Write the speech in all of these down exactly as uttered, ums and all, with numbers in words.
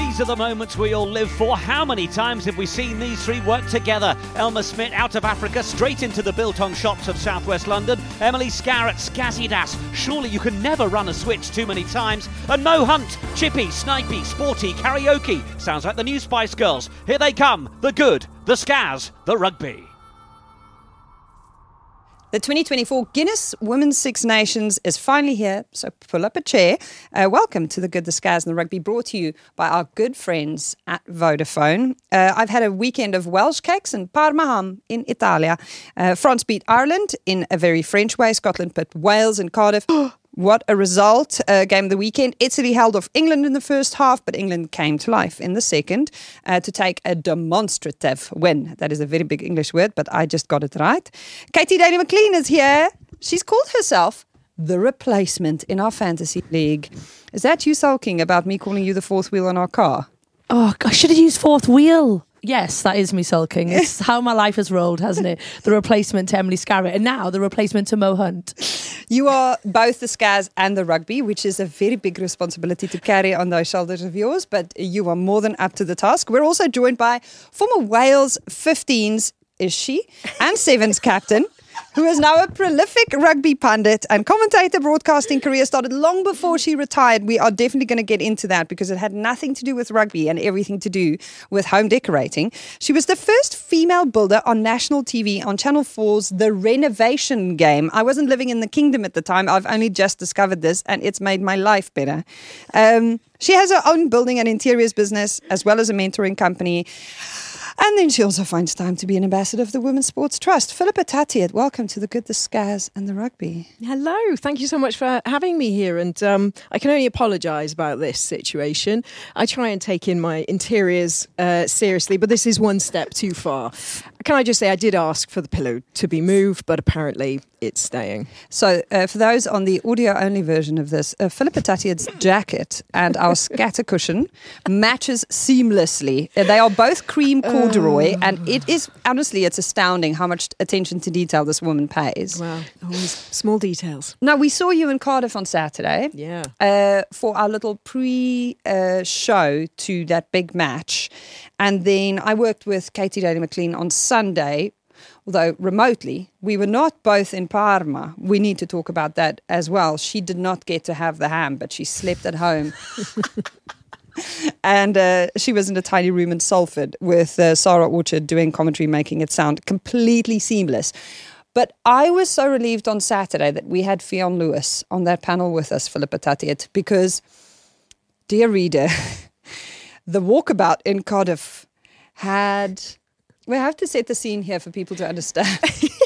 These are the moments we all live for. How many times have we seen these three work together? Elma Smith out of Africa, straight into the biltong shops of southwest London. Emily Scarrett, Skazzy-Das. Surely you can never run a switch too many times. And Mo Hunt, chippy, snipey, sporty, karaoke. Sounds like the new Spice Girls. Here they come, the good, the Skaz, the rugby. The twenty twenty-four Guinness Women's Six Nations is finally here, so pull up a chair. Uh, welcome to the Good, the Skaz and the Rugby, brought to you by our good friends at Vodafone. Uh, I've had a weekend of Welsh cakes and Parma ham in Italia. Uh, France beat Ireland in a very French way. Scotland beat Wales in Cardiff. What a result. Uh, game of the weekend. Italy held off England in the first half, but England came to life in the second uh, to take a demonstrative win. That is a very big English word, but I just got it right. Katie Daly McLean is here. She's called herself the replacement in our fantasy league. Is that you sulking about me calling you the fourth wheel on our car? Oh, I should have used fourth wheel. Yes, that is me sulking. It's how my life has rolled, hasn't it? The replacement to Emily Scarrett, and now the replacement to Mo Hunt. You are both the Skaz and the rugby, which is a very big responsibility to carry on those shoulders of yours, but you are more than up to the task. We're also joined by former Wales fifteens, is she, and sevens captain, who is now a prolific rugby pundit and commentator. Broadcasting career started long before she retired. We are definitely going to get into that because it had nothing to do with rugby and everything to do with home decorating. She was the first female builder on national T V on Channel four's The Renovation Game. I wasn't living in the kingdom at the time. I've only just discovered this and it's made my life better. Um, she has her own building and interiors business as well as a mentoring company. And then she also finds time to be an ambassador of the Women's Sports Trust. Philippa Tattiat, welcome to the Good, the Skaz and the Rugby. Hello, thank you so much for having me here. And um, I can only apologise about this situation. I try and take in my interiors uh, seriously, but this is one step too far. Can I just say I did ask for the pillow to be moved, but apparently it's staying. So uh, for those on the audio-only version of this, uh, Philippa Tattiat's jacket and our scatter cushion matches seamlessly. Uh, they are both cream corduroy, uh, and it is, honestly, it's astounding how much attention to detail this woman pays. Wow, always small details. Now, we saw you in Cardiff on Saturday. Yeah. Uh, for our little pre-show uh, to that big match. And then I worked with Katie Daly McLean on Sunday, although remotely. We were not both in Parma. We need to talk about that as well. She did not get to have the ham, but she slept at home. And uh, she was in a tiny room in Salford with uh, Sarah Orchard doing commentary, making it sound completely seamless. But I was so relieved on Saturday that we had Fionn Lewis on that panel with us, Philippa Tattiat, because, dear reader, the walkabout in Cardiff had... We have to set the scene here for people to understand.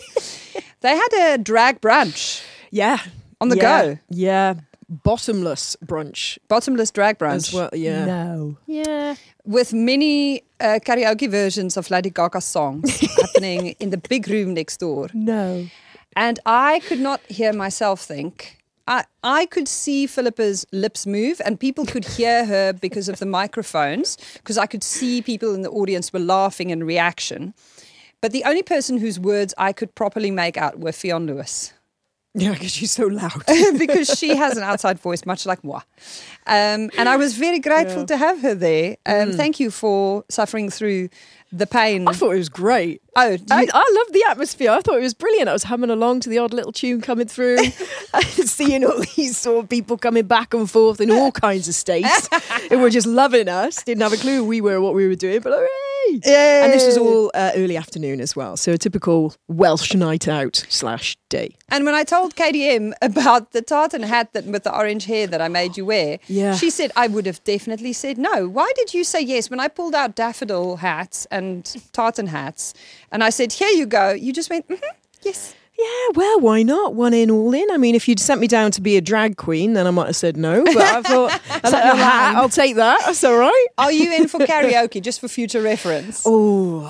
They had a drag brunch. Yeah. On the yeah. go. Yeah. Bottomless brunch. Bottomless drag brunch. As well, yeah. No. Yeah. With many uh, karaoke versions of Lady Gaga's songs happening in the big room next door. No. And I could not hear myself think. I, I could see Philippa's lips move and people could hear her because of the microphones, because I could see people in the audience were laughing in reaction. But the only person whose words I could properly make out were Fionn Lewis. Yeah, because she's so loud. Because she has an outside voice, much like moi. Um, and I was very grateful yeah. to have her there. Um, mm. Thank you for suffering through the pain. I thought it was great. Oh, I, I loved the atmosphere. I thought it was brilliant. I was humming along to the odd little tune coming through, seeing all these sort of people coming back and forth in all kinds of states. They were just loving us. Didn't have a clue who we were, what we were doing, but hooray! Yay. And this was all uh, early afternoon as well. So a typical Welsh night out slash day. And when I told K D M about the tartan hat that with the orange hair that I made you wear, yeah. she said, I would have definitely said no. Why did you say yes? When I pulled out daffodil hats and tartan hats, and I said, here you go, you just went, mm-hmm, yes. Yeah, well, why not? One in, all in. I mean, if you'd sent me down to be a drag queen, then I might have said no. But I thought, a hat, I'll take that. That's all right. Are you in for karaoke, just for future reference? Oh,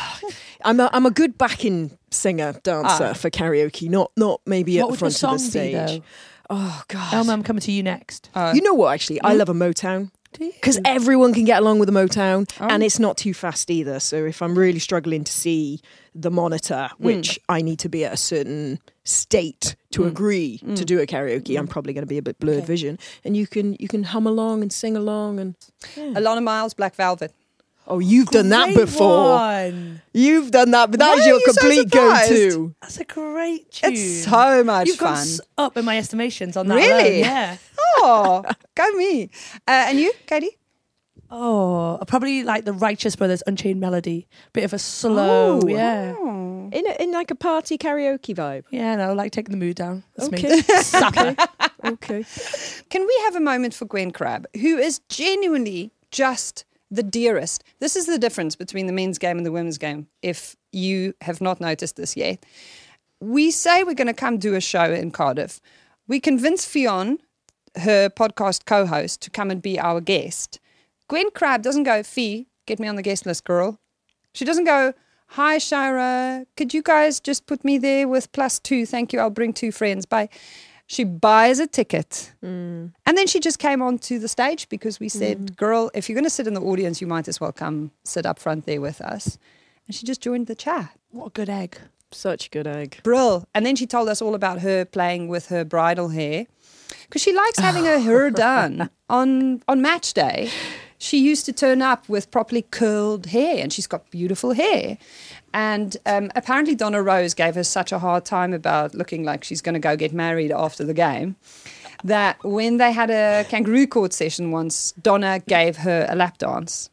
I'm a, I'm a good backing singer, dancer ah. for karaoke, not not maybe what at the front the of the stage. Be, oh, God. Elma, I'm coming to you next. Uh, you know what, actually? I love a Motown. Because everyone can get along with a Motown oh. and it's not too fast either. So if I'm really struggling to see the monitor, which mm. I need to be at a certain state to agree to do a karaoke. I'm probably going to be a bit blurred Okay. vision, and you can you can hum along and sing along and. Alana Miles, Black Velvet. Oh, you've done that Great before. one. You've done that, but that Why was are your you so complete surprised? go-to. That's a great tune. It's so much You've gone fun. s- up in my estimations on that. Really? alone, yeah. Oh, go me. Uh, and you, Katie? Oh, I probably like the Righteous Brothers Unchained Melody. Bit of a slow, Oh. yeah. In a, in like a party karaoke vibe. Yeah, no, like taking the mood down. That's Okay. me. Sapper. Okay. Can we have a moment for Gwen Crabb, who is genuinely just the dearest? This is the difference between the men's game and the women's game, if you have not noticed this yet. We say we're going to come do a show in Cardiff. We convince Fionn, her podcast co-host, to come and be our guest. Gwen Crabb doesn't go, Fee, get me on the guest list, girl. She doesn't go, hi, Shira, could you guys just put me there with plus two? Thank you, I'll bring two friends. Bye. She buys a ticket. Mm. And then she just came onto the stage because we said, mm. girl, if you're going to sit in the audience, you might as well come sit up front there with us. And she just joined the chat. What a good egg. Such a good egg. Brill. And then she told us all about her playing with her bridal hair because she likes having her hair done on, on match day. She used to turn up with properly curled hair, and she's got beautiful hair. And um, apparently Donna Rose gave her such a hard time about looking like she's going to go get married after the game that when they had a kangaroo court session once, Donna gave her a lap dance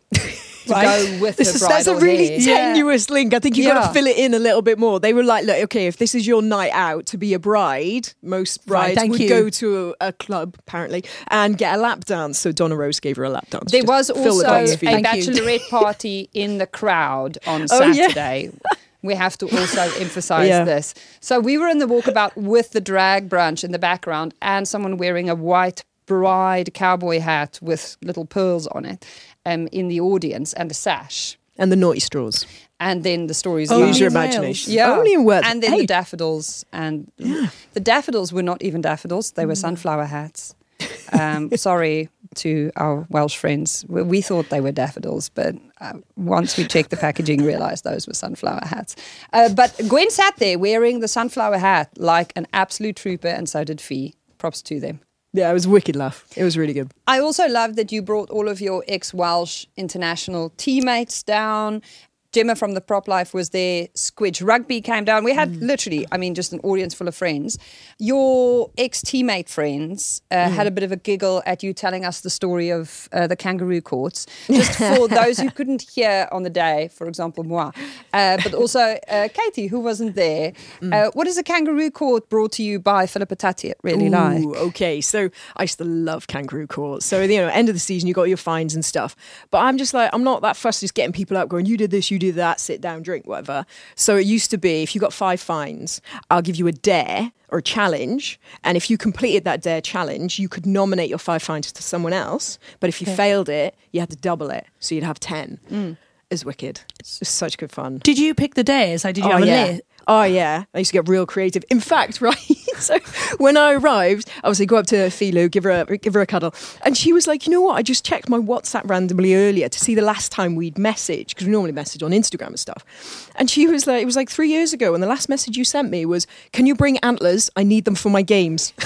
to Right. go with This her is, bridal that's a really hair. Yeah. tenuous link. I think you've got Yeah. to fill it in a little bit more. They were like, look, okay, if this is your night out to be a bride, most brides Right, thank would you. go to a, a club, apparently, and get a lap dance. So Donna Rose gave her a lap dance. There Just was fill the also dots a for you. Thank you. bachelorette party in the crowd on Oh, yeah. Saturday. We have to also emphasize Yeah. this. So we were in the walkabout with the drag brunch in the background and someone wearing a white bride cowboy hat with little pearls on it um, in the audience and a sash. And the naughty straws. And then the stories Only Use like- your in Wales. imagination. Yeah. Only in Wales. And then Hey, the daffodils. And the daffodils were not even daffodils, they were sunflower hats. Um, sorry to our Welsh friends. We, we thought they were daffodils, but uh, once we checked the packaging, realised those were sunflower hats. Uh, but Gwen sat there wearing the sunflower hat like an absolute trooper, and so did Fee. Props to them. yeah, it was a wicked laugh. It was really good. I also love that you brought all of your ex-Welsh international teammates down. Gemma from the Prop Life was there. Squidge Rugby came down. We had literally, I mean, just an audience full of friends. Your ex-teammate friends uh, had a bit of a giggle at you telling us the story of uh, the kangaroo courts. Just for those who couldn't hear on the day, for example, moi, uh, but also uh, Katie, who wasn't there. Uh, what is a kangaroo court brought to you by Philippa Tatti really like? Ooh, okay, so I used to love kangaroo court. So, you know, end of the season, you got your fines and stuff. But I'm just like, I'm not that fussed just getting people out going, you did this, you did that, sit down, drink, whatever. So it used to be, if you got five fines, I'll give you a dare or a challenge. And if you completed that dare challenge, you could nominate your five fines to someone else. But if you Okay. failed it, you had to double it. So you'd have ten. Mm. It's wicked. It's just such good fun. Did you pick the days? Like, did you Oh have a yeah. list? Oh yeah. I used to get real creative. In fact, right. So when I arrived, obviously go up to Philo, give her a give her a cuddle, and she was like, you know what? I just checked my WhatsApp randomly earlier to see the last time we'd messaged, because we normally message on Instagram and stuff. And she was like, it was like three years ago, and the last message you sent me was, "Can you bring antlers? I need them for my games."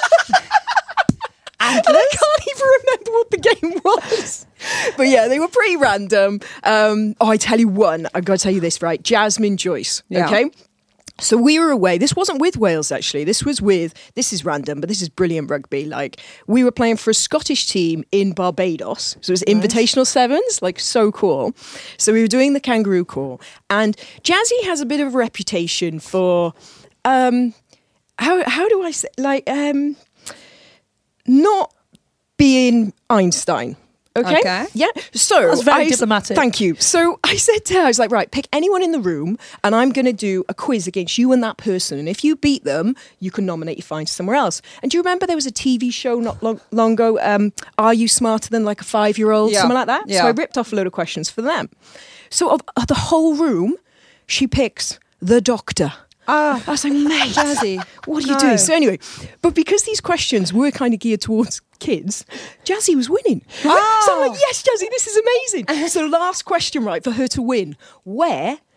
And I can't even remember what the game was. But yeah, they were pretty random. Um, oh, I tell you one. I've got to tell you this, right? Jasmine Joyce. Yeah. Okay. So we were away. This wasn't with Wales, actually. This was with, this is random, but this is brilliant rugby. Like, we were playing for a Scottish team in Barbados. So it was invitational sevens, like so cool. So we were doing the kangaroo call. And Jazzy has a bit of a reputation for, um, how, how do I say, like, um, not being Einstein. Okay. Okay. Yeah. So That's very I, diplomatic. Thank you. So I said to her, I was like, right, pick anyone in the room, and I'm going to do a quiz against you and that person. And if you beat them, you can nominate your fine somewhere else. And do you remember there was a T V show not long, long ago? Um, Are you smarter than like a five-year-old? Yeah. Something like that. Yeah. So I ripped off a load of questions for them. So of, of the whole room, she picks the doctor. Ah, I was like, mate, Jazzy. what are you No. doing? So anyway, but because these questions were kind of geared towards kids, Jazzy was winning. Oh. So I'm like, yes, Jazzy, this is amazing. So last question, right, for her to win. Where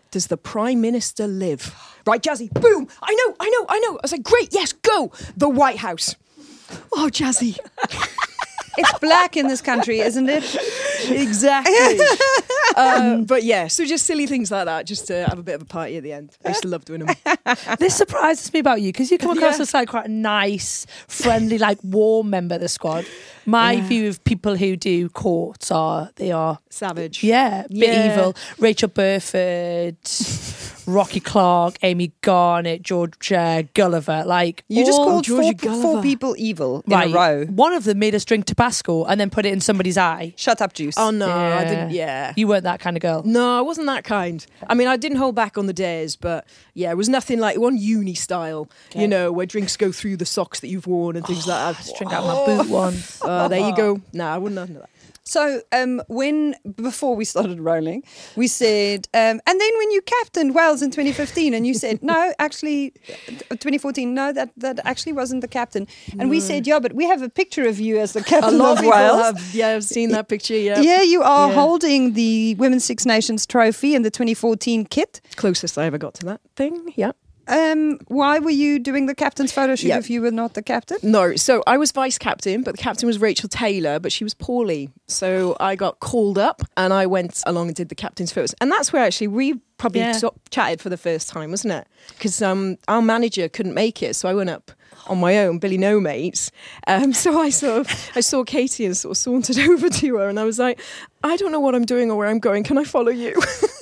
does the Prime Minister live? Right, Jazzy, boom, I know, I know, I know. I was like, great, yes, go. The White House. Oh, Jazzy. It's black in this country, isn't it? Exactly. uh, but yeah, so just silly things like that, just to have a bit of a party at the end. I used to love doing them. This surprises me about you because you come across Yeah. as like quite a nice, friendly, like warm member of the squad. My Yeah. view of people who do courts are they are Savage. yeah, bit Yeah. evil. Rachel Burford, Rocky Clark, Amy Garnett, George uh, Gulliver. Like You just all- called four, Georgia Gulliver. four people evil in right. a row. One of them made us drink Tabasco and then put it in somebody's eye. Shut up, Juice. Oh, no, I Yeah. didn't, yeah. You weren't that kind of girl. No, I wasn't that kind. I mean, I didn't hold back on the dares, but yeah, it was nothing like one uni style, Okay. you know, where drinks go through the socks that you've worn and things like that. Just drink out my boot once. Uh, there you go. No, I wouldn't have done that. So, um, when before we started rolling, we said, um, and then when you captained Wales in twenty fifteen, and you said, no, actually, uh, twenty fourteen, no, that that actually wasn't the captain, and we said, yeah, but we have a picture of you as the A captain lot of of people Wales. have, yeah, I've seen that picture, yeah. Yeah, you are Yeah. holding the Women's Six Nations trophy in the twenty fourteen kit. Closest I ever got to that thing, yeah. Um, why were you doing the captain's photo shoot Yeah. if you were not the captain? No, so I was vice captain, but the captain was Rachel Taylor, but she was poorly. So I got called up and I went along and did the captain's photos. And that's where actually we probably Yeah. sort of chatted for the first time, wasn't it? Because um, our manager couldn't make it, so I went up on my own, Billy No Mates. Um, so I sort of I saw Katie and sort of sauntered over to her, and I was like, I don't know what I'm doing or where I'm going. Can I follow you?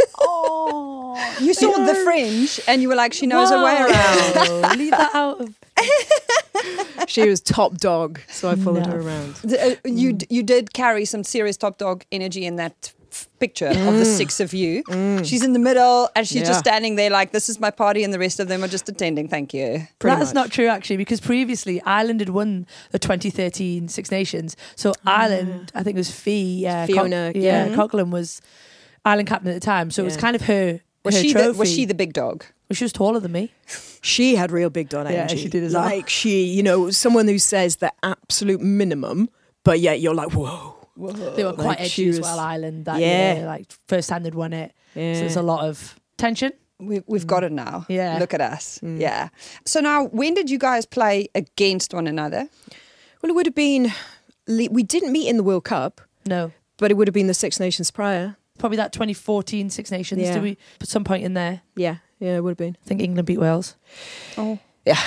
Oh, You saw the fringe and you were like, she knows her way around. Wow. Leave that out of. She was top dog, so I followed No. her around. The- uh, you d- you did carry some serious top dog energy in that f- picture of the six of you. She's in the middle and she's Yeah. just standing there like, this is my party, and the rest of them are just attending. Thank you. Pretty That's much. not true, actually, because previously Ireland had won the twenty thirteen Six Nations. So Ireland, I think it was Fee, uh, Fiona, Coch- yeah, yeah. Coughlin was Ireland captain at the time. So it was Yeah. kind of her. Was her she the, trophy. was she the big dog? Well, she was taller than me. She had real big Don Yeah, energy. she did as well. Like she, you know, someone who says the absolute minimum, but yet you're like, whoa. They were quite Like, edgy she as was- well, Ireland, that Yeah. year. Like, first time they'd won it. Yeah. So there's a lot of tension. We, we've got it now. Yeah. Look at us. Yeah. So now, when did you guys play against one another? Well, it would have been. We didn't meet in the World Cup, No. but it would have been the Six Nations prior. Probably that twenty fourteen Six Nations. Yeah. Did we put some point in there? Yeah, yeah, it would have been. I think England beat Wales. Oh. Yeah.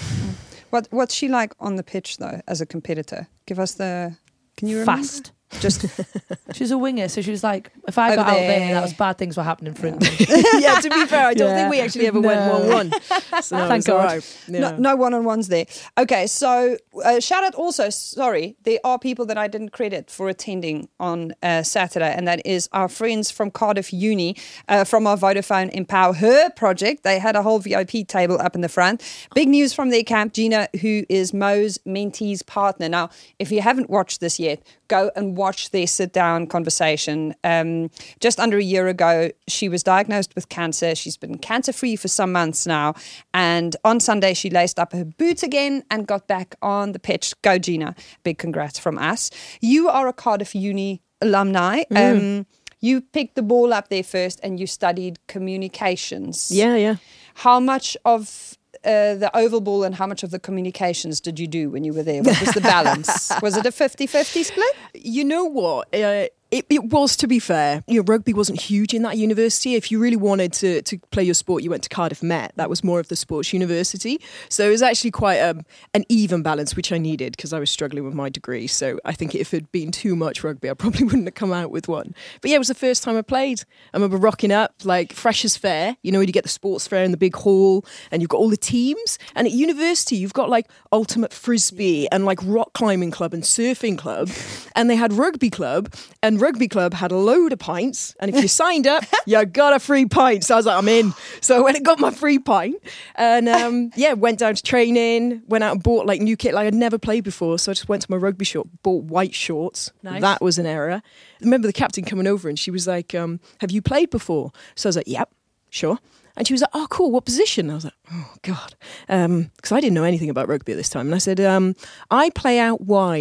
What What's she like on the pitch, though, as a competitor? Give us the... Can you remember? Fast. Just She was a winger, so she was like, if I Over got out there. there, that was bad things were happening for England. Yeah, to be fair, I don't Yeah. think we actually ever went No. one-one. So no, Thank it's all God. right. Yeah. no, no one-on-ones there. Okay, so uh, shout out also, sorry, there are people that I didn't credit for attending on uh, Saturday, and that is our friends from Cardiff Uni, uh, from our Vodafone Empower Her project. They had a whole V I P table up in the front. Big news from their camp, Gina, who is Mo's mentee's partner. Now, if you haven't watched this yet, go and watch their sit-down conversation. Um, just under a year ago, she was diagnosed with cancer. She's been cancer-free for some months now. And on Sunday, she laced up her boots again and got back on the pitch. Go, Gina. Big congrats from us. You are a Cardiff Uni alumni. Um, you picked the ball up there first and you studied communications. Yeah, yeah. How much of uh, the oval ball and how much of the communications did you do when you were there? What was the balance? Was it a fifty-fifty split? You know what? Uh, it, it was, to be fair. You know, rugby wasn't huge in that university. If you really wanted to, to play your sport, you went to Cardiff Met. That was more of the sports university. So it was actually quite um, an even balance, which I needed because I was struggling with my degree. So I think if it had been too much rugby, I probably wouldn't have come out with one. But yeah, it was the first time I played. I remember rocking up like fresh as fair. You know, when you get the sports fair in the big hall and you've got all the teams. And at university, you've got like ultimate frisbee and like rock climbing club and surfing club. And they had rugby club, and rugby club had a load of pints. And if you signed up, you got a free pint. So I was like, I'm in. So I went and got my free pint. And um, yeah, went down to training, went out and bought like new kit like I'd never played before. So I just went to my rugby shop, bought white shorts. Nice. That was an error. I remember the captain coming over and she was like, um, have you played before? So I was like, yep, sure. And she was like, oh, cool, what position? I was like, oh, God. Because um, I didn't know anything about rugby at this time. And I said, um, I play out wide.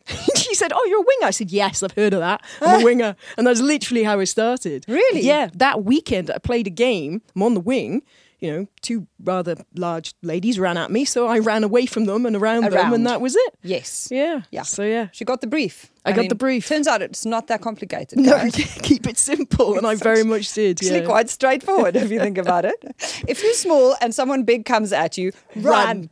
She said, oh, you're a winger. I said, yes, I've heard of that. I'm a winger. And that's literally how it started. Really? Yeah. That weekend, I played a game. I'm on the wing. You know, two rather large ladies ran at me. So I ran away from them and around, them. Around. And that was it. Yes. Yeah. Yeah. So, yeah. She got the brief. I got the brief. Turns out it's not that complicated. No, guys. keep it simple. And I very much did. Actually, Yeah. quite straightforward if you think about it. If you're small and someone big comes at you, run.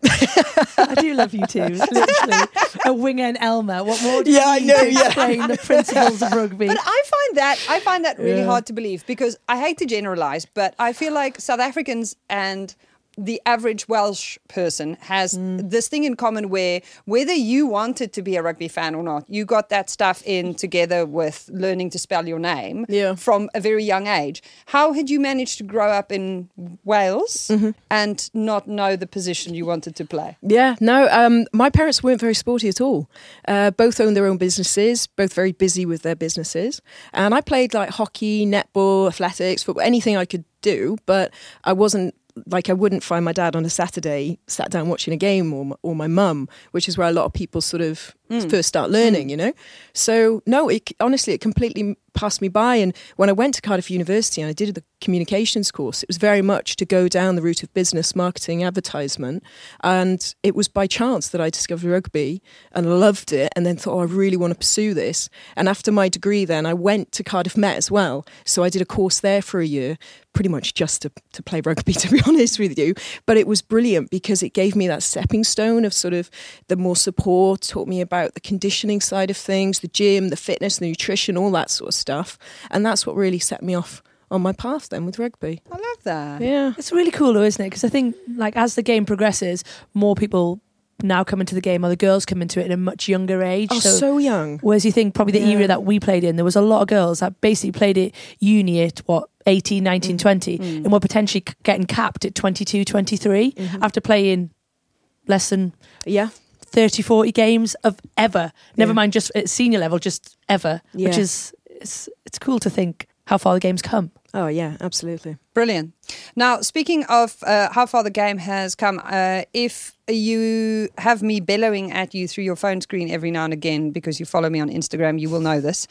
I do love you too. Literally, a winger and Elmer. What more do Yeah, I you need know, to yeah. explain the principles of rugby? But I find that I find that really Yeah. hard to believe because I hate to generalize, but I feel like South Africans and the average Welsh person has Mm. this thing in common where whether you wanted to be a rugby fan or not, you got that stuff in together with learning to spell your name Yeah. from a very young age. How had you managed to grow up in Wales Mm-hmm. and not know the position you wanted to play? Yeah, no, um, my parents weren't very sporty at all. Uh, both owned their own businesses, both very busy with their businesses. And I played like hockey, netball, athletics, football, anything I could do, but I wasn't like I wouldn't find my dad on a Saturday sat down watching a game or my, or my mum, which is where a lot of people sort of Mm. first start learning, you know. So no, it honestly it completely passed me by. And when I went to Cardiff University and I did the communications course, it was very much to go down the route of business, marketing, advertisement. And it was by chance that I discovered rugby and loved it, and then thought, oh, I really want to pursue this. And after my degree, then I went to Cardiff Met as well. So I did a course there for a year, pretty much just to, to play rugby, to be honest with you. But it was brilliant because it gave me that stepping stone of sort of the more support, taught me about the conditioning side of things, the gym, the fitness, the nutrition, all that sort of stuff. And that's what really set me off on my path then with rugby. I love that. Yeah. It's really cool though, isn't it? Because I think like as the game progresses, more people now come into the game, or the girls come into it at a much younger age. Oh, so young. Whereas you think probably the Yeah. era that we played in, there was a lot of girls that basically played at uni at what, eighteen, nineteen, twenty, and were potentially c- getting capped at twenty-two, twenty-three after playing less than Yeah. thirty, forty games of ever. Never Yeah. mind just at senior level, just ever. Which Yeah. is, it's, it's cool to think how far the game's come. Oh, yeah, absolutely. Brilliant. Now, speaking of uh, how far the game has come, uh, if you have me bellowing at you through your phone screen every now and again because you follow me on Instagram, you will know this.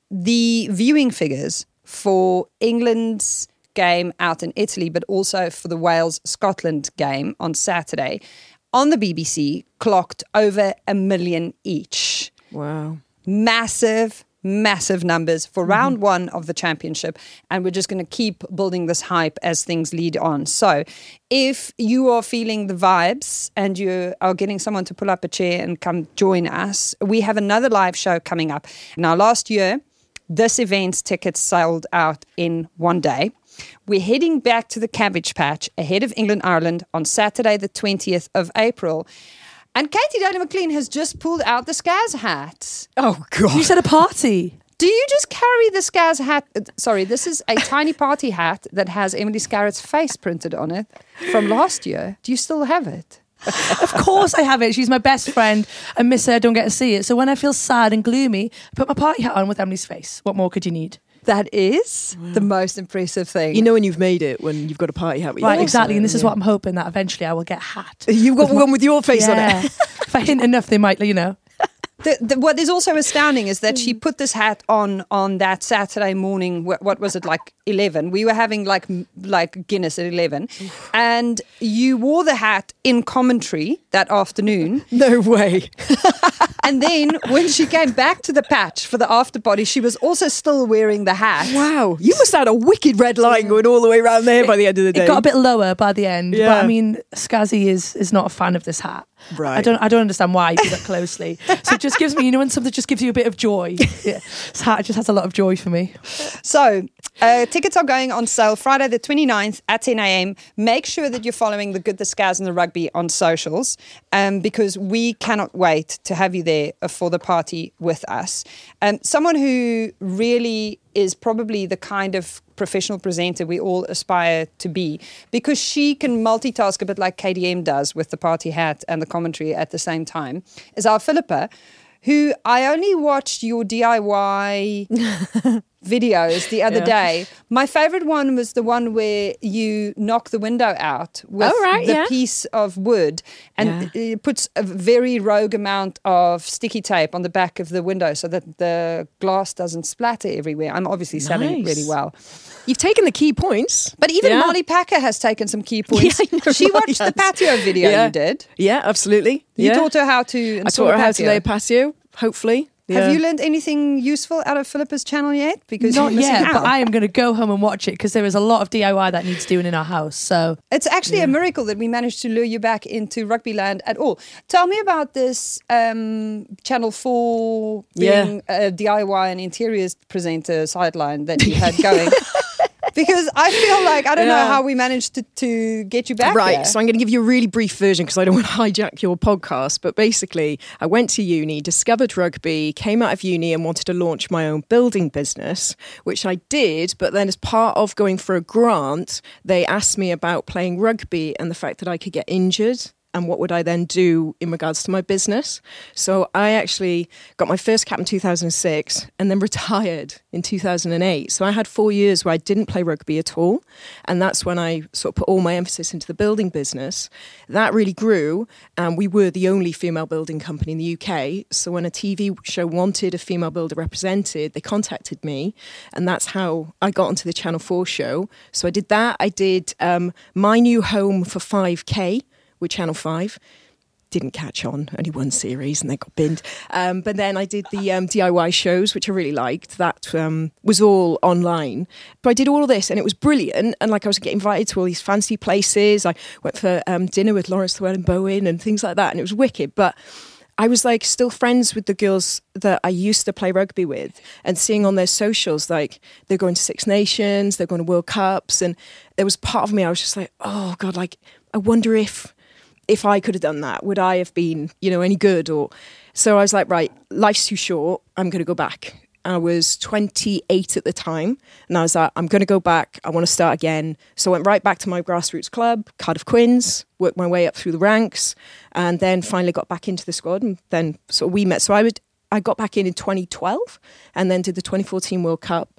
The viewing figures for England's game out in Italy, but also for the Wales-Scotland game on Saturday on the B B C clocked over a million each. Wow. Massive, massive numbers for round one of the championship. And we're just going to keep building this hype as things lead on. So if you are feeling the vibes and you are getting someone to pull up a chair and come join us, we have another live show coming up. Now, last year, this event's tickets sold out in one day. We're heading back to the Cabbage Patch ahead of England-Ireland on Saturday, the twentieth of April. And Katie Daly McLean has just pulled out the Scaz hat. Oh, God. You said a party. Do you just carry the Scaz hat? uh, Sorry, this is a tiny party hat that has Emily Scarrett's face printed on it from last year. Do you still have it? Of course I have it. She's my best friend. I miss her. I don't get to see it. So when I feel sad and gloomy, I put my party hat on with Emily's face. What more could you need? That is the most impressive thing. You know when you've made it, when you've got a party hat with Right, your exactly. face And on this it, is yeah. what I'm hoping, that eventually I will get a hat. You've got one with your face on Yeah. it. If I hint enough, they might, you know. The, the, what is also astounding is that she put this hat on on that Saturday morning. What, what was it, like eleven? We were having like m- like Guinness at eleven, and you wore the hat in commentary that afternoon. No way. And then when she came back to the patch for the after party, she was also still wearing the hat. Wow. You must have had a wicked red line going all the way around there by the end of the day. It got a bit lower by the end. Yeah. But I mean, Skazzy is is not a fan of this hat. Right. I don't I don't understand why you do that closely. So it just gives me, you know, when something just gives you a bit of joy. Yeah. This hat just has a lot of joy for me. So, uh, tickets are going on sale Friday the twenty-ninth at ten a.m. Make sure that you're following the Good, the Scaz and the Rugby on socials um, because we cannot wait to have you there for the party with us. Um, someone who really is probably the kind of professional presenter we all aspire to be because she can multitask a bit like K D M does with the party hat and the commentary at the same time, is our Philippa, who I only watched your D I Y videos the other Yeah. day. My favorite one was the one where you knock the window out with Oh, right, the yeah. piece of wood and Yeah. it puts a very rogue amount of sticky tape on the back of the window so that the glass doesn't splatter everywhere. I'm obviously selling it Nice. really well. You've taken the key points. But even Yeah. Molly Packer has taken some key points. Yeah, I know, she Molly watched the has. patio video Yeah. you did. Yeah, absolutely. You yeah. taught her how to I install taught her a how to patio. lay a patio, hopefully. Have Yeah. you learned anything useful out of Philippa's channel yet? Because Not you're missing yet, but out. I am going to go home and watch it because there is a lot of D I Y that needs doing in our house. So It's actually a miracle that we managed to lure you back into rugby land at all. Tell me about this um, Channel four being a D I Y and interiors presenter sideline that you had going. Because I feel like, I don't know Yeah. how we managed to, to get you back Right, here. so I'm going to give you a really brief version because I don't want to hijack your podcast. But basically, I went to uni, discovered rugby, came out of uni and wanted to launch my own building business, which I did. But then, as part of going for a grant, they asked me about playing rugby and the fact that I could get injured. And what would I then do in regards to my business? So I actually got my first cap in two thousand six and then retired in two thousand eight. So I had four years where I didn't play rugby at all. And that's when I sort of put all my emphasis into the building business. That really grew. And we were the only female building company in the U K. So when a T V show wanted a female builder represented, they contacted me. And that's how I got onto the Channel four show. So I did that. I did um, My New Home for five K. With Channel five. Didn't catch on, only one series and they got binned. Um, but then I did the um, D I Y shows, which I really liked. That um, was all online. But I did all of this and it was brilliant. And like I was getting invited to all these fancy places. I went for um, dinner with Lawrence Llewellyn-Bowen and things like that. And it was wicked. But I was like still friends with the girls that I used to play rugby with and seeing on their socials, like they're going to Six Nations, they're going to World Cups. And there was part of me, I was just like, oh God, like I wonder if... if I could have done that, would I have been, you know, any good? Or so I was like, right, life's too short. I'm going to go back. I was twenty-eight at the time, and I was like, I'm going to go back. I want to start again. So I went right back to my grassroots club, Cardiff Quins, worked my way up through the ranks, and then finally got back into the squad. And then sort of we met. So I would, I got back in in twenty twelve, and then did the twenty fourteen World Cup.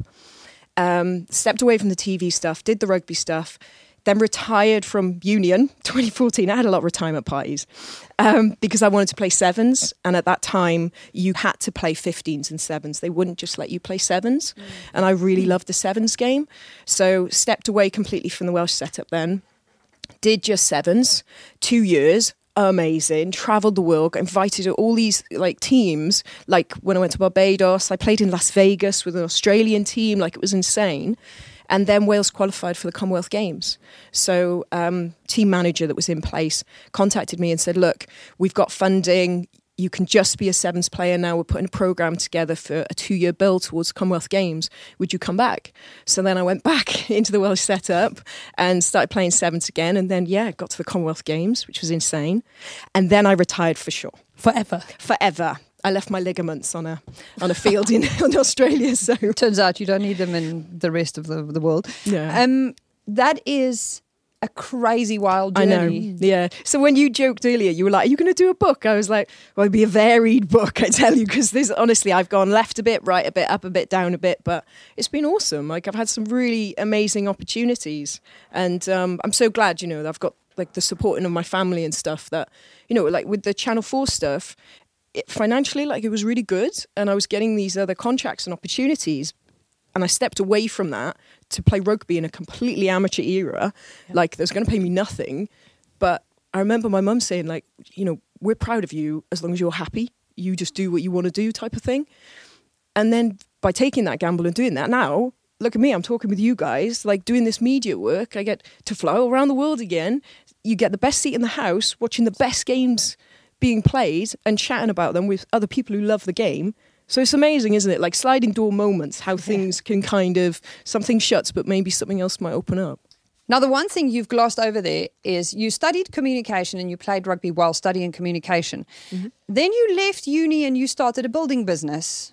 Um, stepped away from the T V stuff, did the rugby stuff. Then retired from Union, twenty fourteen. I had a lot of retirement parties um, because I wanted to play sevens. And at that time, you had to play fifteens and sevens. They wouldn't just let you play sevens. Mm. And I really loved the sevens game. So stepped away completely from the Welsh setup then. Did just sevens, two years. Amazing. Traveled the world, got invited to all these like teams. Like when I went to Barbados, I played in Las Vegas with an Australian team. Like it was insane. And then Wales qualified for the Commonwealth Games. So um, team manager that was in place contacted me and said, look, we've got funding. You can just be a sevens player now. We're putting a programme together for a two-year build towards Commonwealth Games. Would you come back? So then I went back into the Welsh setup and started playing sevens again. And then, yeah, got to the Commonwealth Games, which was insane. And then I retired for sure. forever. Forever. I left my ligaments on a on a field in, in Australia. So Turns out you don't need them in the rest of the, the world. Yeah. Um, that is a crazy wild I journey. know, yeah. So when you joked earlier, you were like, "Are you going to do a book?" I was like, "Well, it'd be a varied book, I tell you, because there's honestly, I've gone left a bit, right a bit, up a bit, down a bit, but it's been awesome. Like I've had some really amazing opportunities, and um, I'm so glad, you know, that I've got like the supporting of my family and stuff. That you know, like with the Channel four stuff." It, financially, like it was really good, and I was getting these other contracts and opportunities, and I stepped away from that to play rugby in a completely amateur era. Yeah. Like they was going to pay me nothing, but I remember my mum saying, like, you know, we're proud of you as long as you're happy. You just do what you want to do, type of thing. And then by taking that gamble and doing that, now look at me. I'm talking with you guys, like doing this media work. I get to fly all around the world again. You get the best seat in the house, watching the best games being played and chatting about them with other people who love the game. So it's amazing, isn't it? Like sliding door moments, how things can kind of, something shuts, but maybe something else might open up. Now, the one thing you've glossed over there is you studied communication and you played rugby while studying communication. Mm-hmm. Then you left uni and you started a building business. Mm.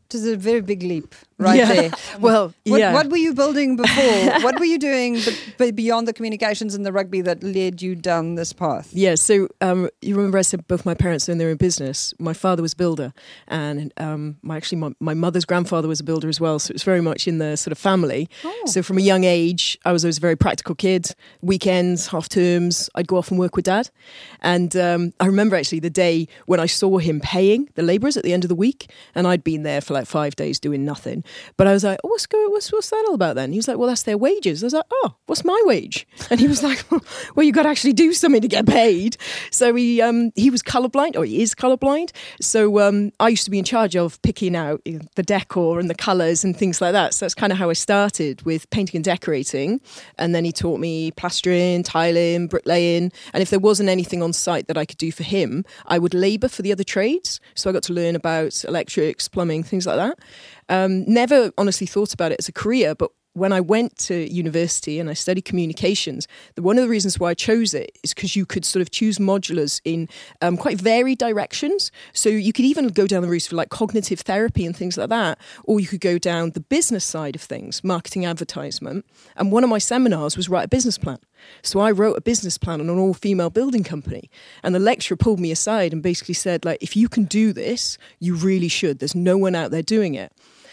It is a very big leap right Yeah. there. Well, What, yeah. what were you building before? What were you doing b- b- beyond the communications and the rugby that led you down this path? Yeah, so um, you remember I said both my parents are in their own business. My father was a builder, and um, my actually my, my mother's grandfather was a builder as well. So it was very much in the sort of family. Oh. So from a young age, I was always a very practical kid. Weekends, half terms, I'd go off and work with dad. And um, I remember actually the day when I saw him paying the labourers at the end of the week, and I'd been there for like five days doing nothing. But I was like, oh, what's going? What's what's that all about then? He was like, well, that's their wages. I was like, oh, what's my wage? And he was like, well, you got to actually do something to get paid. So he um, he was colourblind, or he is colourblind. So um, I used to be in charge of picking out you know, the decor and the colours and things like that. So that's kind of how I started with painting and decorating. And then he taught me plastering, tiling, bricklaying. And if there wasn't anything on site that I could do for him, I would labour for the other trades. So I got to learn about electrics, plumbing, things like that. Um, never honestly thought about it as a career, but when I went to university and I studied communications, the, one of the reasons why I chose it is because you could sort of choose modulars in um, quite varied directions. So you could even go down the route of like cognitive therapy and things like that, or you could go down the business side of things, marketing, advertisement. And one of my seminars was write a business plan. So I wrote a business plan on an all-female building company. And the lecturer pulled me aside and basically said, like, if you can do this, you really should. There's no one out there doing it.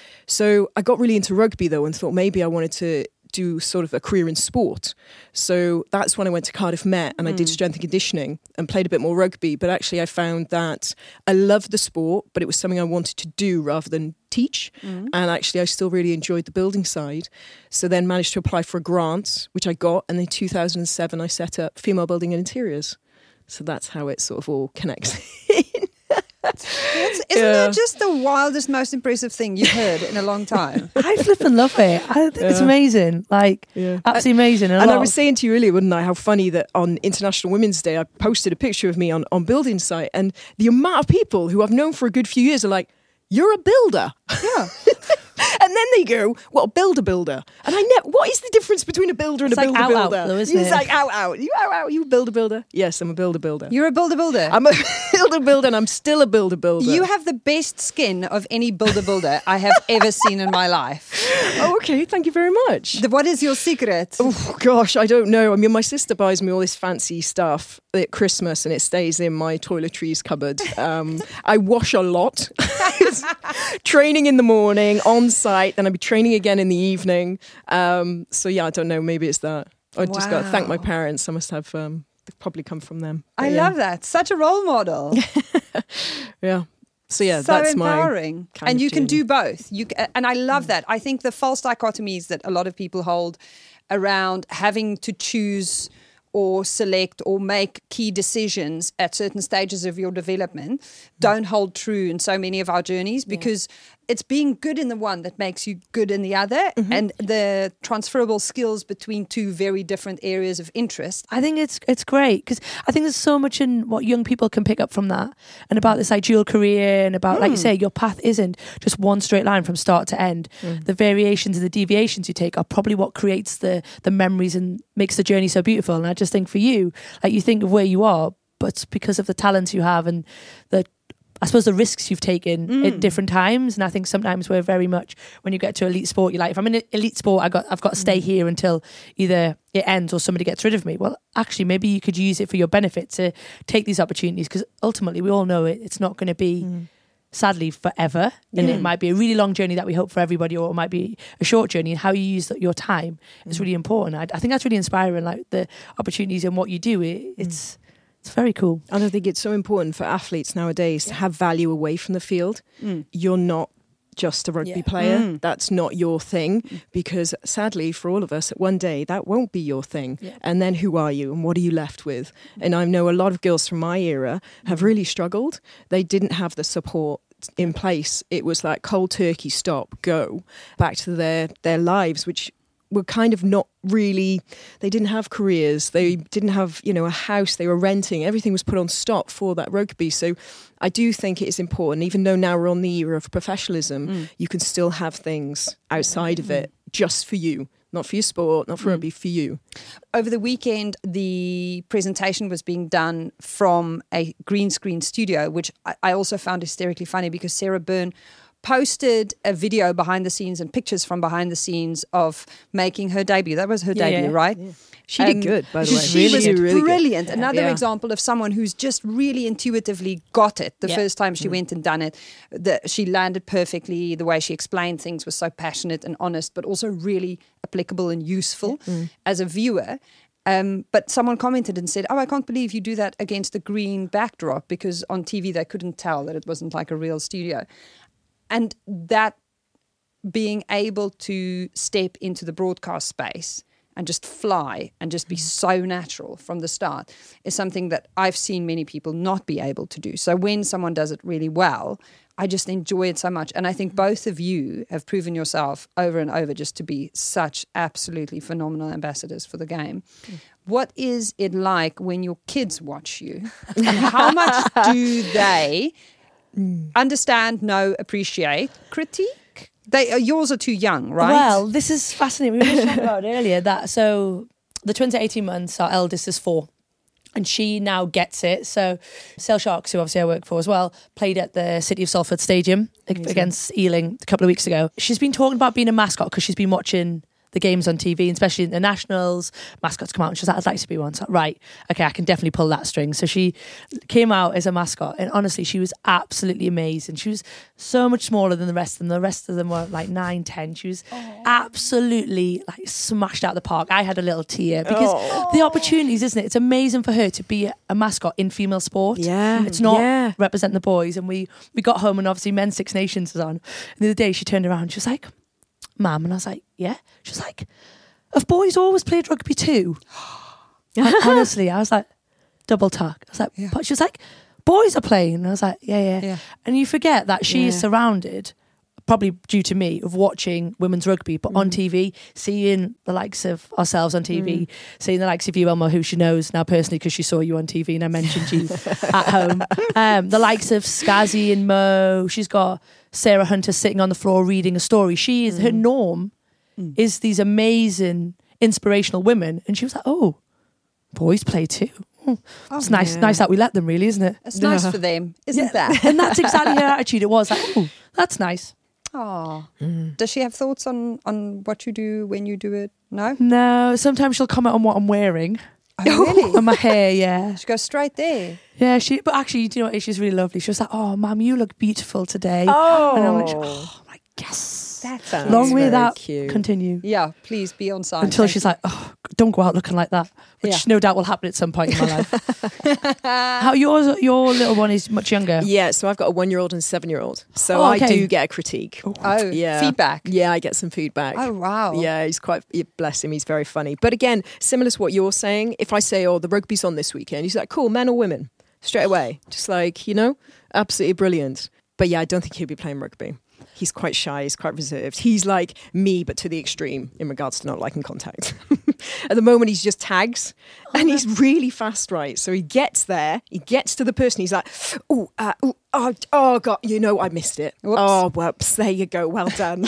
So I got really into rugby, though, and thought maybe I wanted to do sort of a career in sport. So that's when I went to Cardiff Met and mm. I did strength and conditioning and played a bit more rugby. But actually I found that I loved the sport, but it was something I wanted to do rather than teach. Mm. And actually I still really enjoyed the building side. So then managed to apply for a grant, which I got. And in two thousand seven, I set up Female Building and Interiors. So that's how it sort of all connects in. That's, isn't Yeah. that just the wildest, most impressive thing you've heard in a long time? I flip and love it. I think it's Yeah. amazing. Like, Yeah. absolutely amazing. And, a And I lot was of- saying to you earlier, wouldn't I, how funny that on International Women's Day, I posted a picture of me on, on building site, and the amount of people who I've known for a good few years are like, you're a builder. Yeah. And then they go, well, builder, builder. And I know, what is the difference between a builder and It's a like builder out, out, builder? though, isn't it's it? like out, out. You out, out. You a builder, builder? Yes, I'm a builder, builder. You're a builder builder. I'm a builder, builder, and I'm still a builder, builder. You have the best skin of any builder builder I have ever seen in my life. Oh, okay. Thank you very much. The- What is your secret? Oh, gosh, I don't know. I mean, my sister buys me all this fancy stuff at Christmas and it stays in my toiletries cupboard. Um, I wash a lot. Training in the morning, on site, then I'd be training again in the evening. Um, so, yeah, I don't know. Maybe it's that. I just got to thank my Wow. parents. I must have um, they've probably come from them. I But, yeah. love that. Such a role model. Yeah. So, yeah, so that's my... empowering. kind And of you can journey. do both. You c- And I love that. I think the false dichotomies that a lot of people hold around having to choose or select or make key decisions at certain stages of your development don't hold true in so many of our journeys, because it's being good in the one that makes you good in the other, and the transferable skills between two very different areas of interest. I think it's it's great because I think there's so much in what young people can pick up from that, and about this like dual career, and about like you say, your path isn't just one straight line from start to end. The variations and the deviations you take are probably what creates the the memories and makes the journey so beautiful. And I just think for you, like you think of where you are, but it's because of the talents you have and the I suppose the risks you've taken Mm. at different times. And I think sometimes we're very much, when you get to elite sport, you're like, if I'm in elite sport, I got, I've got to stay here until either it ends or somebody gets rid of me. Well, actually, maybe you could use it for your benefit to take these opportunities, because ultimately we all know it, it's not going to be, sadly, forever. And it might be a really long journey that we hope for everybody, or it might be a short journey. And how you use th- your time is really important. I, I think that's really inspiring, like the opportunities and what you do. It, it's It's very cool. And I think it's so important for athletes nowadays to have value away from the field. You're not just a rugby Yeah. player. Mm. That's not your thing, because sadly for all of us, one day that won't be your thing. Yeah. And then who are you and what are you left with? And I know a lot of girls from my era have really struggled. They didn't have the support in place. It was like cold turkey, stop, go back to their, their lives, which were kind of not really, they didn't have careers, they didn't have, you know, a house, they were renting, everything was put on stop for that rugby. So I do think it is important, even though now we're on the era of professionalism, Mm. you can still have things outside of it just for you, not for your sport, not for rugby, for you. Over the weekend, the presentation was being done from a green screen studio, which I, I also found hysterically funny, because Sarah Byrne posted a video behind the scenes and pictures from behind the scenes of making her debut. That was her Yeah, debut, yeah. right? Yeah. She did Um, good, by the way. She Really was good. Really good. brilliant. Another Yeah. example of someone who's just really intuitively got it the Yeah. first time she went and done it. The, she landed perfectly. The way she explained things was so passionate and honest, but also really applicable and useful as a viewer. Um, but someone commented and said, oh, I can't believe you do that against a green backdrop, because on T V they couldn't tell that it wasn't like a real studio. And that being able to step into the broadcast space and just fly and just be so natural from the start is something that I've seen many people not be able to do. So when someone does it really well, I just enjoy it so much. And I think both of you have proven yourself over and over just to be such absolutely phenomenal ambassadors for the game. What is it like when your kids watch you? And how much do they understand, know, appreciate, critique? They uh, yours are too young, right? Well, this is fascinating. We were just talking about it earlier that so the twins are eighteen months, our eldest is four. And she now gets it. So Sale Sharks, who obviously I work for as well, played at the City of Salford Stadium Amazing. against Ealing a couple of weeks ago. She's been talking about being a mascot because she's been watching the games on T V, and especially internationals, mascots come out, and she's like, I'd like to be one. So, right, okay, I can definitely pull that string. So she came out as a mascot, and honestly, she was absolutely amazing. She was so much smaller than the rest of them. The rest of them were like nine, ten. She was Aww. absolutely like smashed out of the park. I had a little tear because Aww. the opportunities, isn't it? It's amazing for her to be a mascot in female sport. Yeah, it's not yeah. representing the boys. And we we got home, and obviously Men's Six Nations was on. And the other day, she turned around, and she was like, Mum, and I was like, yeah. She was like, have boys always played rugby too? And honestly, I was like, double tuck. I was like, yeah. But she was like, boys are playing. And I was like, yeah, yeah. yeah. And you forget that she yeah. is surrounded, probably due to me, of watching women's rugby, but mm. on T V, seeing the likes of ourselves on T V, mm. seeing the likes of you, Elma, who she knows now personally because she saw you on T V and I mentioned you at home. Um, the likes of Skazzy and Mo. She's got Sarah Hunter sitting on the floor reading a story. She is, mm. her norm mm. is these amazing, inspirational women. And she was like, oh, boys play too. Oh, it's nice, yeah. nice that we let them, really, isn't it? It's nice yeah. for them, isn't yeah. that? And that's exactly her attitude. It was like, oh, that's nice. Oh, mm. Does she have thoughts on, on what you do when you do it? No? No, sometimes she'll comment on what I'm wearing. Oh, really? On my hair, yeah. She goes straight there. Yeah, she. But actually, do you know what? She's really lovely. She was like, oh, Mum, you look beautiful today. Oh. And I'm like, oh, my yes. That's long may that cute. continue. Yeah, please be on side. Until she's like, oh, don't go out looking like that. Which yeah. no doubt will happen at some point in my life. How yours, your little one is much younger. Yeah, so I've got a one-year-old and a seven-year-old. So oh, okay. I do get a critique. Oh, yeah. Feedback. Yeah, I get some feedback. Oh, wow. Yeah, he's quite, bless him, he's very funny. But again, similar to what you're saying, if I say, oh, the rugby's on this weekend, he's like, cool, men or women? Straight away. Just like, you know, absolutely brilliant. But yeah, I don't think he'll be playing rugby. He's quite shy, he's quite reserved. He's like me, but to the extreme in regards to not liking contact. At the moment, he's just tags, and he's really fast, right? So he gets there, he gets to the person, he's like, oh, uh, oh, oh, oh, God, you know, I missed it. Whoops. Oh, whoops, there you go, well done.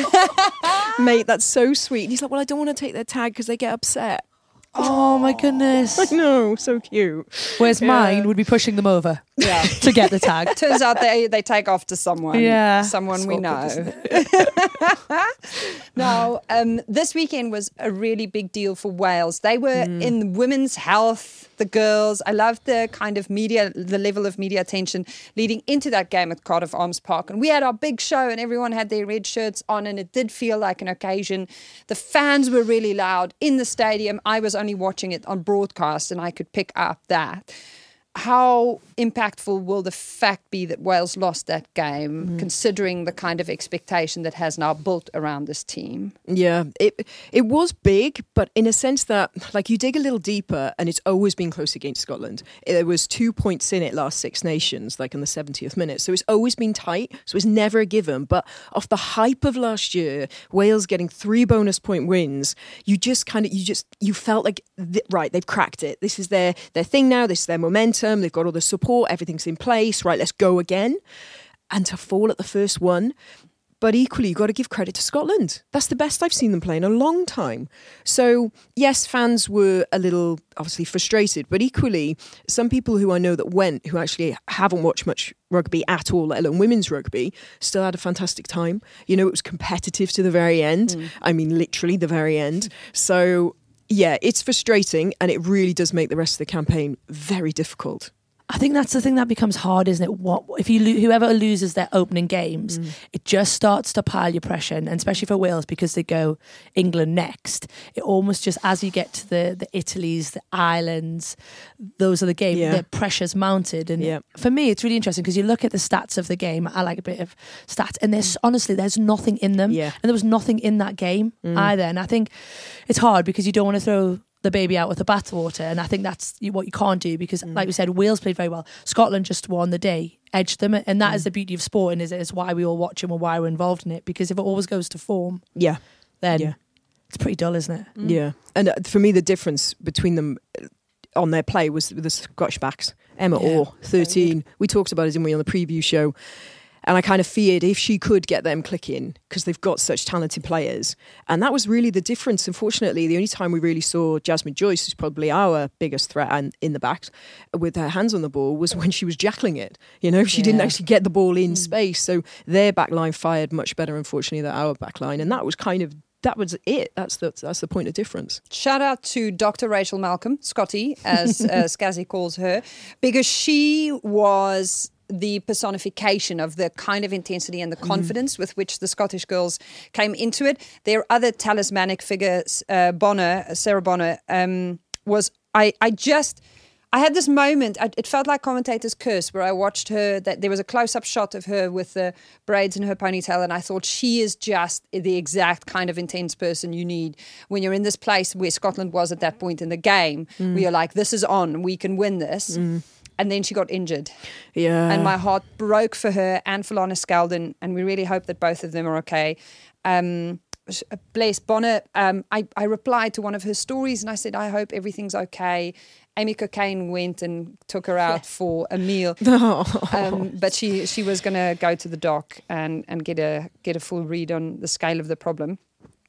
Like, mate, that's so sweet. And he's like, well, I don't want to take their tag because they get upset. Oh my goodness. I know, so cute. Whereas yeah. mine would be pushing them over yeah. to get the tag. Turns out they, they take off to someone. Yeah. Someone That's we awkward, know. Now, um, this weekend was a really big deal for Wales. They were mm. in women's health, the girls. I loved the kind of media, the level of media attention leading into that game at Cardiff Arms Park. And we had our big show and everyone had their red shirts on and it did feel like an occasion. The fans were really loud in the stadium. I was only watching it on broadcast and I could pick up that. How impactful will the fact be that Wales lost that game, mm. considering the kind of expectation that has now built around this team? Yeah, it it was big, but in a sense that, like, you dig a little deeper and it's always been close against Scotland. There was two points in it last Six Nations, like in the seventieth minute. So it's always been tight. So it's never a given. But off the hype of last year, Wales getting three bonus point wins, you just kind of, you just, you felt like, th- right, they've cracked it. This is their, their thing now. This is their momentum. They've got all the support, everything's in place, right, let's go again. And to fall at the first one, But equally, you've got to give credit to Scotland. That's the best I've seen them play in a long time. So, yes, fans were a little, obviously, frustrated. But equally, some people who I know that went, who actually haven't watched much rugby at all, let alone women's rugby, still had a fantastic time. You know, it was competitive to the very end. Mm. I mean, literally the very end. So, yeah, it's frustrating. And it really does make the rest of the campaign very difficult. I think that's the thing that becomes hard, isn't it? What if you lo- whoever loses their opening games, mm. it just starts to pile your pressure, and especially for Wales because they go England next. It almost just as you get to the the Italies, the Irelands, those are the games. Yeah. The pressure's mounted, and yeah. for me, it's really interesting because you look at the stats of the game. I like a bit of stats, and there's mm. honestly there's nothing in them, yeah. and there was nothing in that game mm. either. And I think it's hard because you don't want to throw the baby out with the bathwater, and I think that's what you can't do because mm. like we said, Wales played very well. Scotland just won the day, edged them, and that mm. is the beauty of sport, and is it's why we all watch them and why we're involved in it, because if it always goes to form, yeah then yeah. it's pretty dull, isn't it? Mm. Yeah. And for me, the difference between them on their play was the Scottish backs. Emma yeah. Orr, thirteen, we talked about it, didn't we, on the preview show. And I kind of feared if she could get them clicking, because they've got such talented players. And that was really the difference. Unfortunately, the only time we really saw Jasmine Joyce, who's probably our biggest threat and in the back, with her hands on the ball, was when she was jackling it. You know, she yeah. didn't actually get the ball in mm. space. So their back line fired much better, unfortunately, than our back line. And that was kind of That was it. That's the that's the point of difference. Shout out to Doctor Rachel Malcolm, Scotty, as uh, Scazzy calls her, because she was the personification of the kind of intensity and the confidence mm. with which the Scottish girls came into it. Their other talismanic figure, uh, Bonner, Sarah Bonner, um, was, I, I just... I had this moment, I, it felt like Commentator's Curse, where I watched her, that there was a close-up shot of her with the braids in her ponytail, and I thought she is just the exact kind of intense person you need when you're in this place where Scotland was at that point in the game, mm. where you're like, this is on, we can win this. Mm. And then she got injured. Yeah. And my heart broke for her and for Lana Skeldon, and we really hope that both of them are okay. Um, bless Bonner. Um, I, I replied to one of her stories and I said, I hope everything's okay. Amy Cocaine went and took her out for a meal. No. Um, but she she was going to go to the doc and, and get a get a full read on the scale of the problem.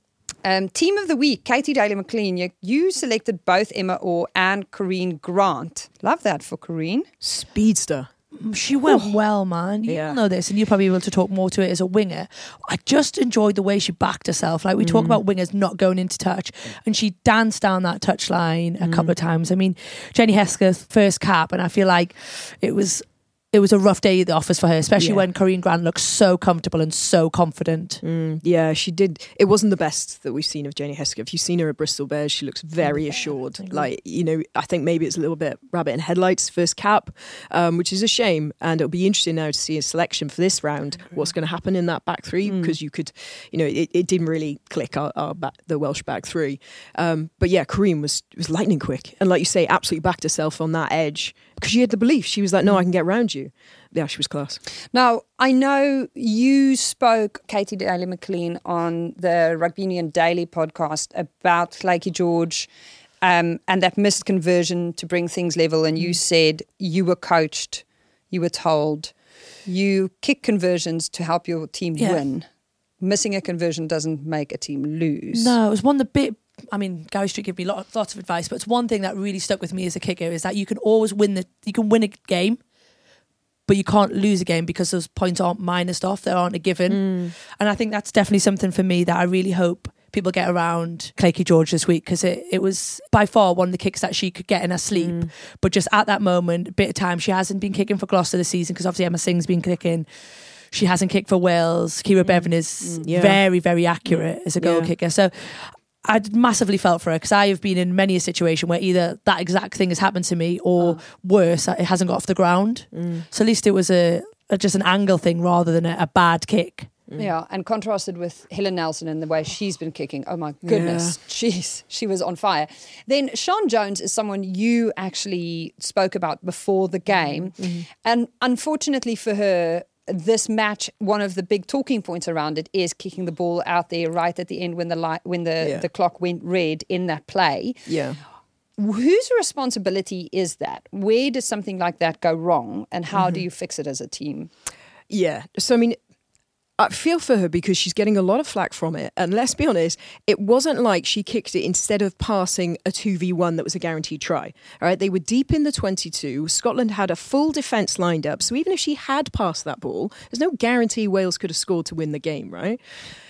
Um, team of the week, Katie Daly-McLean. You, you selected both Emma Orr and Corinne Grant. Love that for Corinne. Speedster. She went oh, well, man. You yeah. know this, and you're probably able to talk more to it as a winger. I just enjoyed the way she backed herself. Like we mm. talk about wingers not going into touch, and she danced down that touch line a mm. couple of times. I mean, Jenny Hesketh's first cap, and I feel like it was it was a rough day at the office for her, especially yeah. when Corinne Grant looks so comfortable and so confident. Mm, yeah, she did. It wasn't the best that we've seen of Jenny Hesketh. If you've seen her at Bristol Bears, she looks very yeah, assured. Like, you know, I think maybe it's a little bit rabbit in headlights first cap, um, which is a shame. And it'll be interesting now to see a selection for this round. What's going to happen in that back three? Mm. Because you could, you know, it, it didn't really click our, our back, the Welsh back three. Um, but yeah, Corinne was was lightning quick, and like you say, absolutely backed herself on that edge because she had the belief. She was like, "No, I can get around you." Yeah, she was class. Now, I know you spoke, Katie Daly-McLean, on the Rugby Union Daily podcast about Lakey George um, and that missed conversion to bring things level. And you said you were coached, you were told, you kick conversions to help your team yeah. win. Missing a conversion doesn't make a team lose. No, it was one of the bit. I mean, Gary Street gave me lots, lots of advice, but it's one thing that really stuck with me as a kicker is that you can always win the, you can win a game, but you can't lose a game because those points aren't minused off, they aren't a given. Mm. And I think that's definitely something for me that I really hope people get around Lakey George this week, because it, it was by far one of the kicks that she could get in her sleep. Mm. But just at that moment, a bit of time, she hasn't been kicking for Gloucester this season because obviously Emma Singh's been kicking. She hasn't kicked for Wales. Kira mm. Bevan is mm. yeah. very, very accurate as a goal yeah. kicker. So I massively felt for her because I have been in many a situation where either that exact thing has happened to me or oh. worse, it hasn't got off the ground. Mm. So at least it was a, a just an angle thing rather than a, a bad kick. Mm. Yeah, and contrasted with Helen Nelson and the way she's been kicking. Oh my goodness, yeah. Jeez, she was on fire. Then Sean Jones is someone you actually spoke about before the game. Mm-hmm. And unfortunately for her, this match, one of the big talking points around it is kicking the ball out there right at the end when the light, when the, yeah. the clock went red in that play. Yeah. Whose responsibility is that? Where does something like that go wrong, and how mm-hmm. do you fix it as a team? Yeah. So, I mean, I feel for her because she's getting a lot of flack from it. And let's be honest, it wasn't like she kicked it instead of passing a two v one that was a guaranteed try. All right, they were deep in the twenty-two. Scotland had a full defence lined up. So even if she had passed that ball, there's no guarantee Wales could have scored to win the game, right?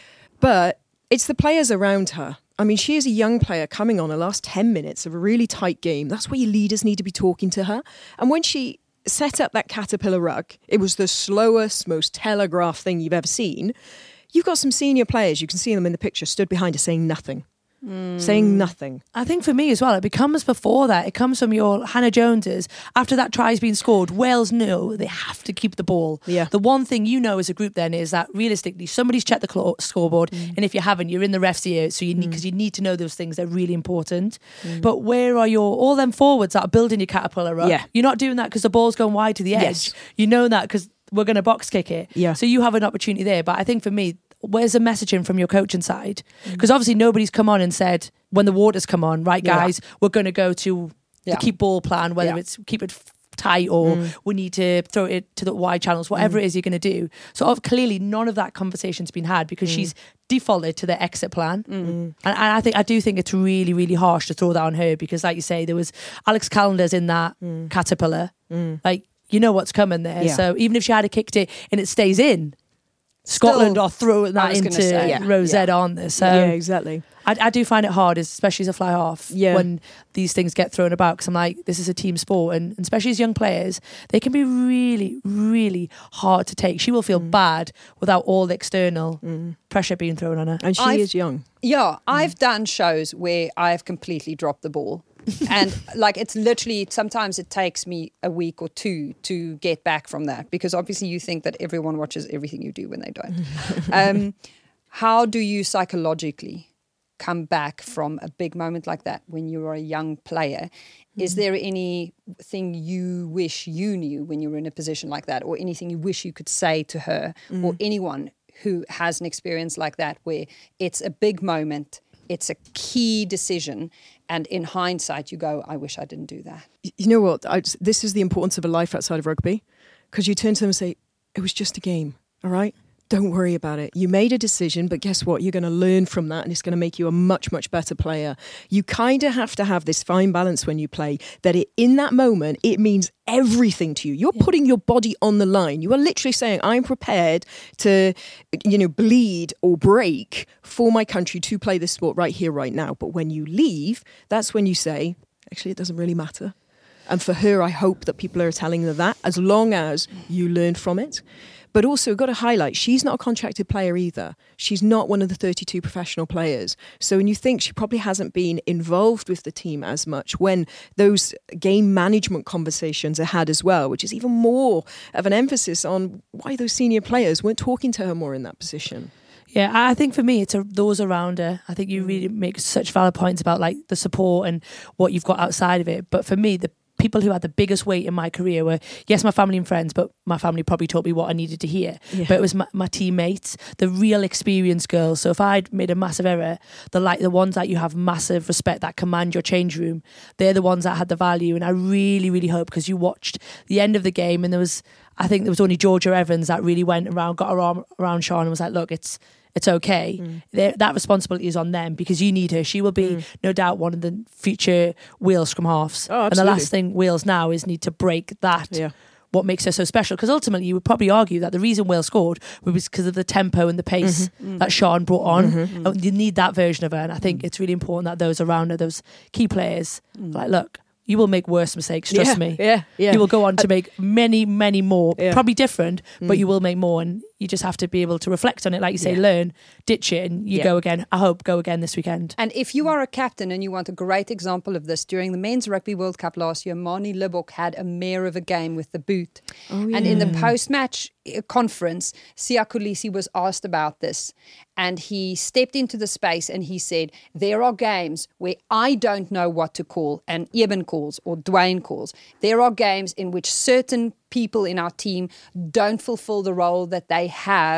But it's the players around her. I mean, she is a young player coming on the last ten minutes of a really tight game. That's where your leaders need to be talking to her. And when she set up that caterpillar rug, it was the slowest, most telegraphed thing you've ever seen. You've got some senior players, you can see them in the picture, stood behind her saying nothing. Mm. Saying nothing. I think for me as well, it becomes before that. It comes from your Hannah Joneses. After that try's been scored, Wales know they have to keep the ball. Yeah. The one thing you know as a group then is that realistically, somebody's checked the cl- scoreboard, mm. and if you haven't, you're in the ref's ear. So you need because mm. you need to know those things. They're really important. Mm. But where are your all them forwards that are building your caterpillar up? Yeah. You're not doing that because the ball's going wide to the edge. Yes. You know that because we're going to box kick it. Yeah. So you have an opportunity there. But I think for me, where's the messaging from your coaching side? Because obviously nobody's come on and said, when the water's come on, right, guys, yeah. we're going to go to yeah. the keep ball plan, whether yeah. it's keep it f- tight or mm. we need to throw it to the wide channels, whatever mm. it is you're going to do. So of, clearly none of that conversation's been had because mm. she's defaulted to the exit plan. Mm. And, and I think I do think it's really, really harsh to throw that on her because like you say, there was Alex Callender's in that mm. caterpillar. Mm. Like, you know what's coming there. Yeah. So even if she had kicked it and it stays in, Scotland Still, are throwing that into say, yeah. Rosette yeah. on this. So yeah, exactly. I, I do find it hard, especially as a fly half, yeah. when these things get thrown about. Because I'm like, this is a team sport, and, and especially as young players, they can be really, really hard to take. She will feel mm. bad without all the external mm. pressure being thrown on her. And she I've, is young. Yeah, mm. I've done shows where I've completely dropped the ball. And like it's literally sometimes it takes me a week or two to get back from that because obviously you think that everyone watches everything you do when they don't. um, how do you psychologically come back from a big moment like that when you are a young player? Mm. Is there anything you wish you knew when you were in a position like that, or anything you wish you could say to her mm. or anyone who has an experience like that where it's a big moment? It's a key decision. And in hindsight, you go, I wish I didn't do that. You know what? I just, this is the importance of a life outside of rugby. Because you turn to them and say, it was just a game, all right? Don't worry about it. You made a decision, but guess what? You're going to learn from that and it's going to make you a much, much better player. You kind of have to have this fine balance when you play that it, in that moment, it means everything to you. You're yeah. putting your body on the line. You are literally saying, I'm prepared to, you know, bleed or break for my country to play this sport right here, right now. But when you leave, that's when you say, actually, it doesn't really matter. And for her, I hope that people are telling her that as long as you learn from it. But also, got to highlight, she's not a contracted player either. She's not one of the thirty-two professional players. So when you think she probably hasn't been involved with the team as much when those game management conversations are had as well, which is even more of an emphasis on why those senior players weren't talking to her more in that position. Yeah, I think for me, it's a, those around her. I think you really make such valid points about like the support and what you've got outside of it. But for me, the people who had the biggest weight in my career were, yes, my family and friends, but my family probably taught me what I needed to hear. Yeah. But it was my, my teammates, the real experienced girls. So if I'd made a massive error, the like the ones that you have massive respect, that command your change room, they're the ones that had the value. And I really, really hope, because you watched the end of the game and there was, I think there was only Georgia Evans that really went around, got her arm around Sean and was like, look, it's It's okay. Mm. That responsibility is on them because you need her. She will be, mm. no doubt, one of the future Wales scrum halves. Oh, and the last thing Wales now is need to break that. Yeah. What makes her so special? Because ultimately, you would probably argue that the reason Wales scored was because of the tempo and the pace mm-hmm. that Sean brought on. Mm-hmm. And you need that version of her. And I think mm. it's really important that those around her, those key players, mm. like, look, you will make worse mistakes, trust yeah, me. Yeah, yeah. You will go on to make many, many more, yeah. probably different, mm. but you will make more. And you just have to be able to reflect on it, like you say, yeah. learn, ditch it, and you yeah. go again. I hope go again this weekend. And if you are a captain and you want a great example of this, during the Men's Rugby World Cup last year, Manie Libbok had a mare of a game with the boot. Oh, yeah. And in the post-match conference, Siya Kolisi was asked about this. And he stepped into the space and he said, there are games where I don't know what to call, and Eben calls or Dwayne calls. There are games in which certain people in our team don't fulfill the role that they have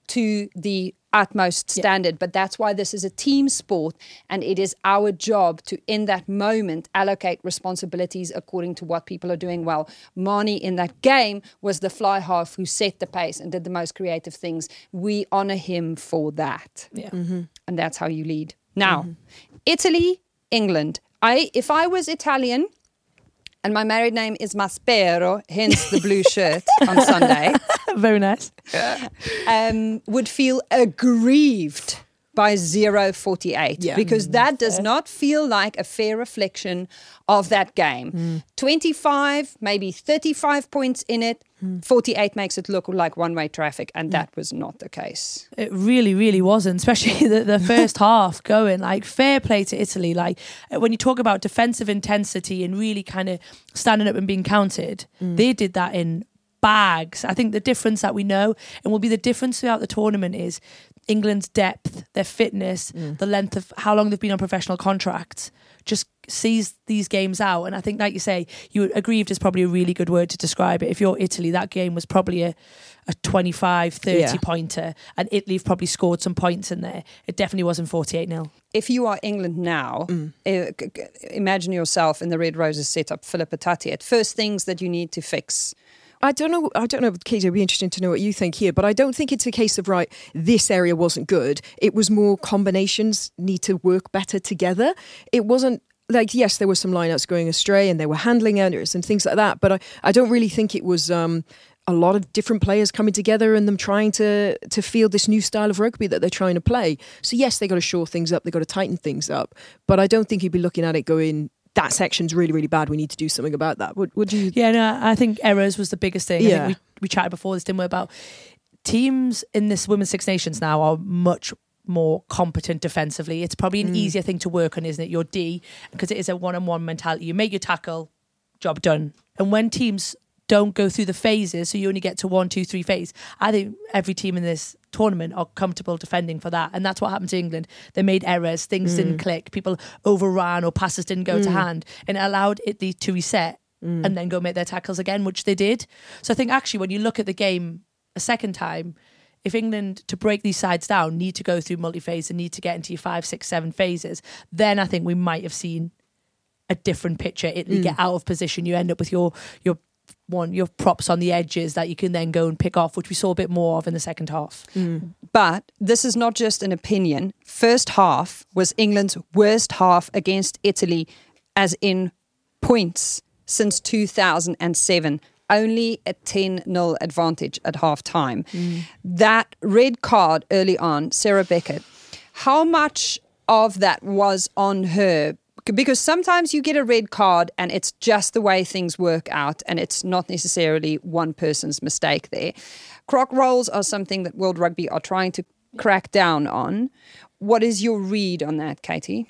to the utmost standard. Yeah. But that's why this is a team sport, and it is our job to, in that moment, allocate responsibilities according to what people are doing well. Mani in that game was the fly half who set the pace and did the most creative things. We honor him for that. Yeah. Mm-hmm. And that's how you lead. Now, mm-hmm. Italy, England. I, if I was Italian, and my married name is Maspero, hence the blue shirt on Sunday. Very nice. Um, would feel aggrieved by zero forty-eight yeah. because that does fair. not feel like a fair reflection of that game. Mm. twenty-five, maybe thirty-five points in it. Mm. forty-eight makes it look like one-way traffic, and mm. that was not the case. It really, really wasn't, especially the, the first half going. Like, fair play to Italy. Like, when you talk about defensive intensity and really kind of standing up and being counted, mm. they did that in bags. I think the difference that we know, and will be the difference throughout the tournament, is England's depth, their fitness, mm. the length of how long they've been on professional contracts, just sees these games out. And I think, like you say, you aggrieved is probably a really good word to describe it. If you're Italy, that game was probably a, a twenty-five, thirty yeah. pointer, and Italy have probably scored some points in there. It definitely wasn't forty-eight nil. If you are England now, mm. uh, imagine yourself in the Red Roses setup, Philippa Tatti. At first things that you need to fix. I don't know. I don't know, Katie. It'd be interesting to know what you think here, but I don't think it's a case of, right, this area wasn't good. It was more combinations need to work better together. It wasn't like, yes, there were some lineouts going astray and they were handling errors and things like that, but I, I don't really think it was um, a lot of different players coming together and them trying to to field this new style of rugby that they're trying to play. So yes, they got to shore things up, they got to tighten things up, but I don't think you'd be looking at it going, that section's really, really bad. We need to do something about that. Would, would you? Yeah, no, I think errors was the biggest thing. Yeah. I think we, we chatted before this, didn't we, about teams in this Women's Six Nations now are much more competent defensively. It's probably an mm. easier thing to work on, isn't it? Your D, because it is a one-on-one mentality. You make your tackle, job done. And when teams don't go through the phases, so you only get to one, two, three phase, I think every team in this tournament are comfortable defending for that, and that's what happened to England. They made errors, things mm. didn't click, people overran or passes didn't go mm. to hand, and it allowed Italy to reset mm. and then go make their tackles again, which they did. So I think actually when you look at the game a second time, if England, to break these sides down, need to go through multi-phase and need to get into your five, six, seven phases, then I think we might have seen a different picture. Italy mm. get out of position, you end up with your your one your props on the edges that you can then go and pick off, which we saw a bit more of in the second half. Mm. But this is not just an opinion. First half was England's worst half against Italy, as in points, since two thousand seven. Only a ten nil advantage at half time. Mm. That red card early on, Sarah Beckett, how much of that was on her? Because sometimes you get a red card and it's just the way things work out and it's not necessarily one person's mistake there. Croc rolls are something that World Rugby are trying to crack down on. What is your read on that, Katie?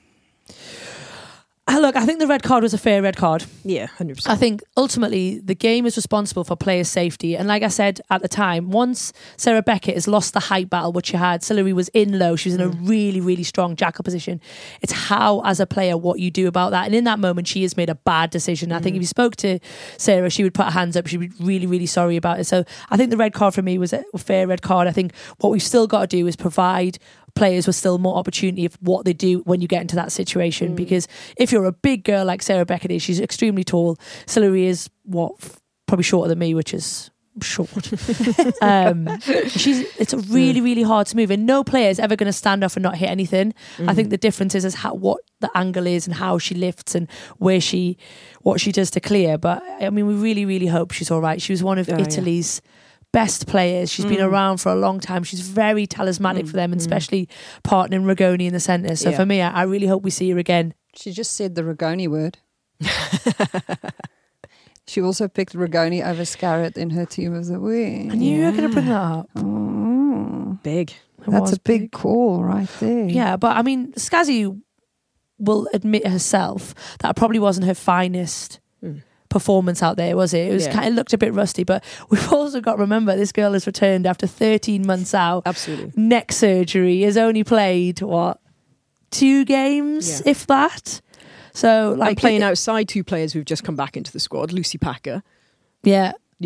Look, I think the red card was a fair red card. Yeah, one hundred percent. I think ultimately the game is responsible for player safety. And like I said at the time, once Sarah Beckett has lost the height battle, which she had, Sillery was in low. She was in a really, really strong jackal position. It's how, as a player, what you do about that. And in that moment, she has made a bad decision. Mm. I think if you spoke to Sarah, she would put her hands up. She'd be really, really sorry about it. So I think the red card for me was a fair red card. I think what we've still got to do is provide players with still more opportunity of what they do when you get into that situation. Mm. Because if you're a big girl like Sarah Beckett is, she's extremely tall. Sillery is what probably shorter than me, which is short. um, she's it's really really hard to move, and no player is ever going to stand off and not hit anything. Mm. I think the difference is is how what the angle is and how she lifts and where she what she does to clear. But I mean, we really really hope she's all right. She was one of oh, Italy's yeah. best players. She's mm. been around for a long time. She's very talismanic mm. for them, and especially mm. partnering Rigoni in the centre. So yeah. for me, I, I really hope we see her again. She just said the Rigoni word. She also picked Rigoni over Scarrett in her team of the week. I knew yeah. you were going to bring that up. Oh. Big. It That's a big, big call right there. Yeah, but I mean, Skazzy will admit herself that probably wasn't her finest mm. performance out there, was it? It was yeah. kind of looked a bit rusty, but we've also got to remember this girl has returned after thirteen months out. Absolutely. Neck surgery, has only played, what, two games, yeah. if that? So, like, and playing it, outside two players who've just come back into the squad, Lucy Packer. Yeah. You know?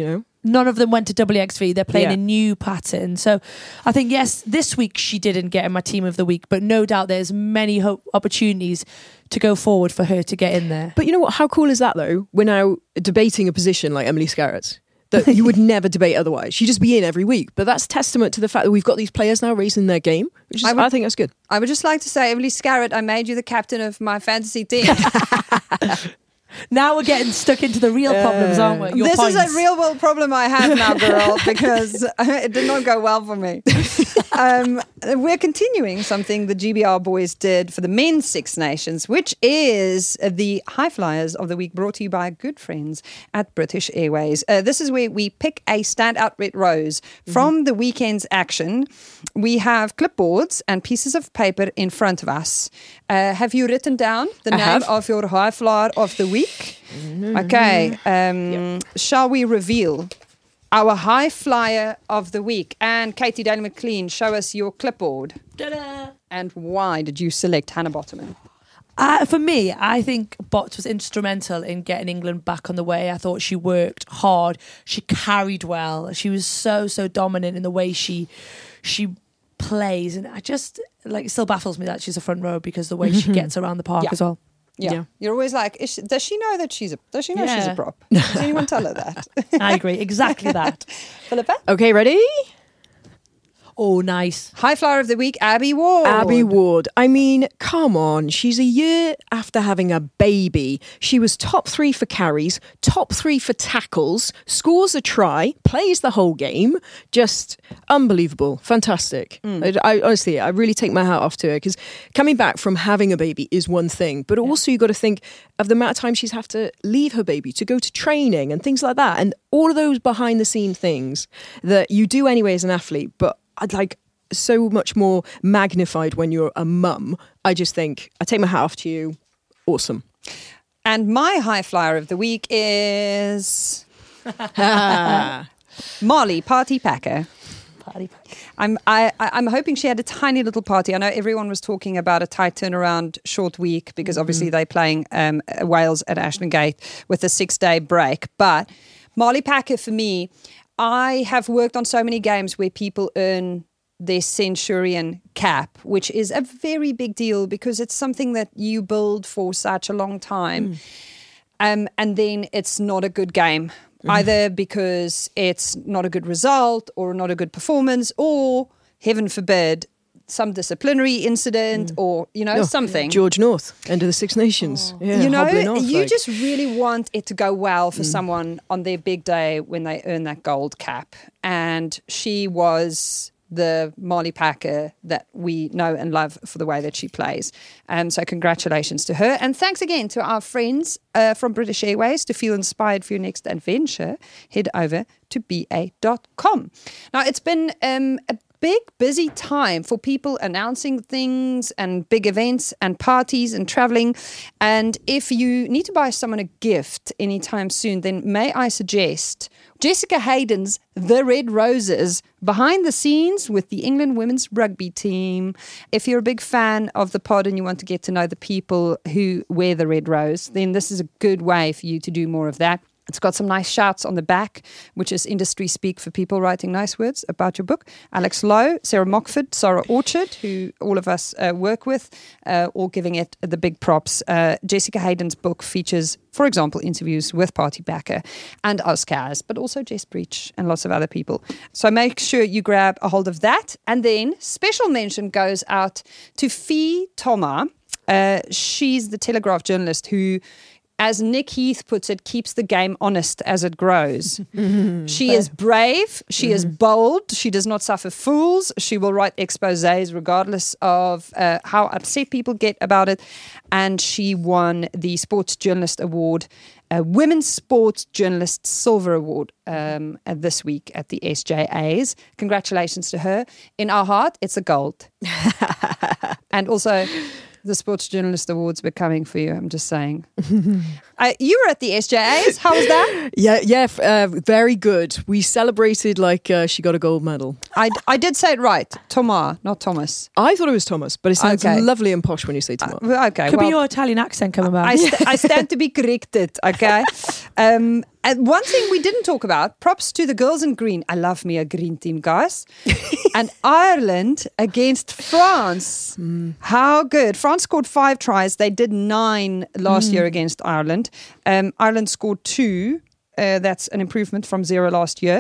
none of them went to W X V. They're playing Yeah. a new pattern. So I think, yes, this week she didn't get in my team of the week, but no doubt there's many hope opportunities to go forward for her to get in there. But you know what? How cool is that, though? We're now debating a position like Emily Scarratt that you would never debate otherwise. She'd just be in every week. But that's testament to the fact that we've got these players now raising their game, which is, I I, would- think that's good. I would just like to say, Emily Scarratt, I made you the captain of my fantasy team. Now we're getting stuck into the real problems, aren't we? Your this points. is a real world problem I have now, girl, because it did not go well for me. Um, we're continuing something the G B R boys did for the men's Six Nations, which is the High Flyers of the Week, brought to you by good friends at British Airways. Uh, this is where we pick a standout red rose from mm-hmm. the weekend's action. We have clipboards and pieces of paper in front of us. Uh, have you written down the I name have. of your High Flyer of the Week? Mm-hmm. Okay. Um, yep. Shall we reveal our High Flyer of the Week? And Katie Daly McLean, show us your clipboard. Ta-da! And why did you select Hannah Bottoman? Uh, for me, I think Bot was instrumental in getting England back on the way. I thought she worked hard. She carried well. She was so, so dominant in the way she she plays. And I just, like, it still baffles me that she's a front row because the way she gets around the park Yeah. as well. Yeah. Yeah. You're always like, is she, does she know that she's a, does she know she's a Yeah. prop? Does anyone tell her that? I agree. Exactly that. Philippa? Okay, ready? Oh, nice. High Flyer of the Week, Abby Ward. Abby Ward. I mean, come on. She's a year after having a baby. She was top three for carries, top three for tackles, scores a try, plays the whole game. Just unbelievable. Fantastic. Mm. I, I honestly, I really take my hat off to her because coming back from having a baby is one thing, but also you got to think of the amount of time she's have to leave her baby to go to training and things like that. And all of those behind the scene things that you do anyway as an athlete, but I'd like so much more magnified when you're a mum. I just think I take my hat off to you. Awesome. And my High Flyer of the Week is Molly Party Packer. Party. I'm I, I- I'm hoping she had a tiny little party. I know everyone was talking about a tight turnaround short week because obviously they're playing um, Wales at Ashton Gate with a six day break. But Molly Packer, for me, I have worked on so many games where people earn their Centurion cap, which is a very big deal because it's something that you build for such a long time. Um, and then it's not a good game, either because it's not a good result or not a good performance or, heaven forbid, some disciplinary incident or, you know, No, something. George North, end of the Six Nations. Yeah, you know, hobbling off, you like. just really want it to go well for someone on their big day when they earn that gold cap. And she was the Molly Packer that we know and love for the way that she plays. Um, so congratulations to her. And thanks again to our friends uh, from British Airways. To feel inspired for your next adventure, head over to b a dot com. Now, it's been um, a big, busy time for people announcing things and big events and parties and traveling. And if you need to buy someone a gift anytime soon, then may I suggest Jessica Hayden's The Red Roses, behind the scenes with the England women's rugby team. If you're a big fan of the pod and you want to get to know the people who wear the red rose, then this is a good way for you to do more of that. It's got some nice shouts on the back, which is industry speak for people writing nice words about your book. Alex Lowe, Sarah Mockford, Sarah Orchard, who all of us uh, work with, uh, all giving it the big props. Uh, Jessica Hayden's book features, for example, interviews with Party Packer and Oscars, but also Jess Breach and lots of other people. So make sure you grab a hold of that. And then special mention goes out to Fee Thoma. Uh, she's the Telegraph journalist who, as Nick Heath puts it, keeps the game honest as it grows. Mm-hmm. She is brave. She mm-hmm. is bold. She does not suffer fools. She will write exposés regardless of uh, how upset people get about it. And she won the Sports Journalist Award, a Women's Sports Journalist Silver Award um, uh, this week at the S J As. Congratulations to her. In our heart, it's a gold. And also, the Sports Journalist Awards were coming for you, I'm just saying. I, you were at the S J As. How was that? Yeah, yeah, f- uh, very good. We celebrated like uh, she got a gold medal. I, I did say it right. Thomas, not Thomas. I thought it was Thomas, but it sounds Okay. lovely and posh when you say Thomas. Uh, okay, Could well, be your Italian accent coming back. I, st- I stand to be corrected, okay? Um, and one thing we didn't talk about, props to the girls in green. I love me a green team, guys. And Ireland against France. Mm. How good. France scored five tries. They did nine last mm. year against Ireland. Um, Ireland scored two. Uh, that's an improvement from zero last year.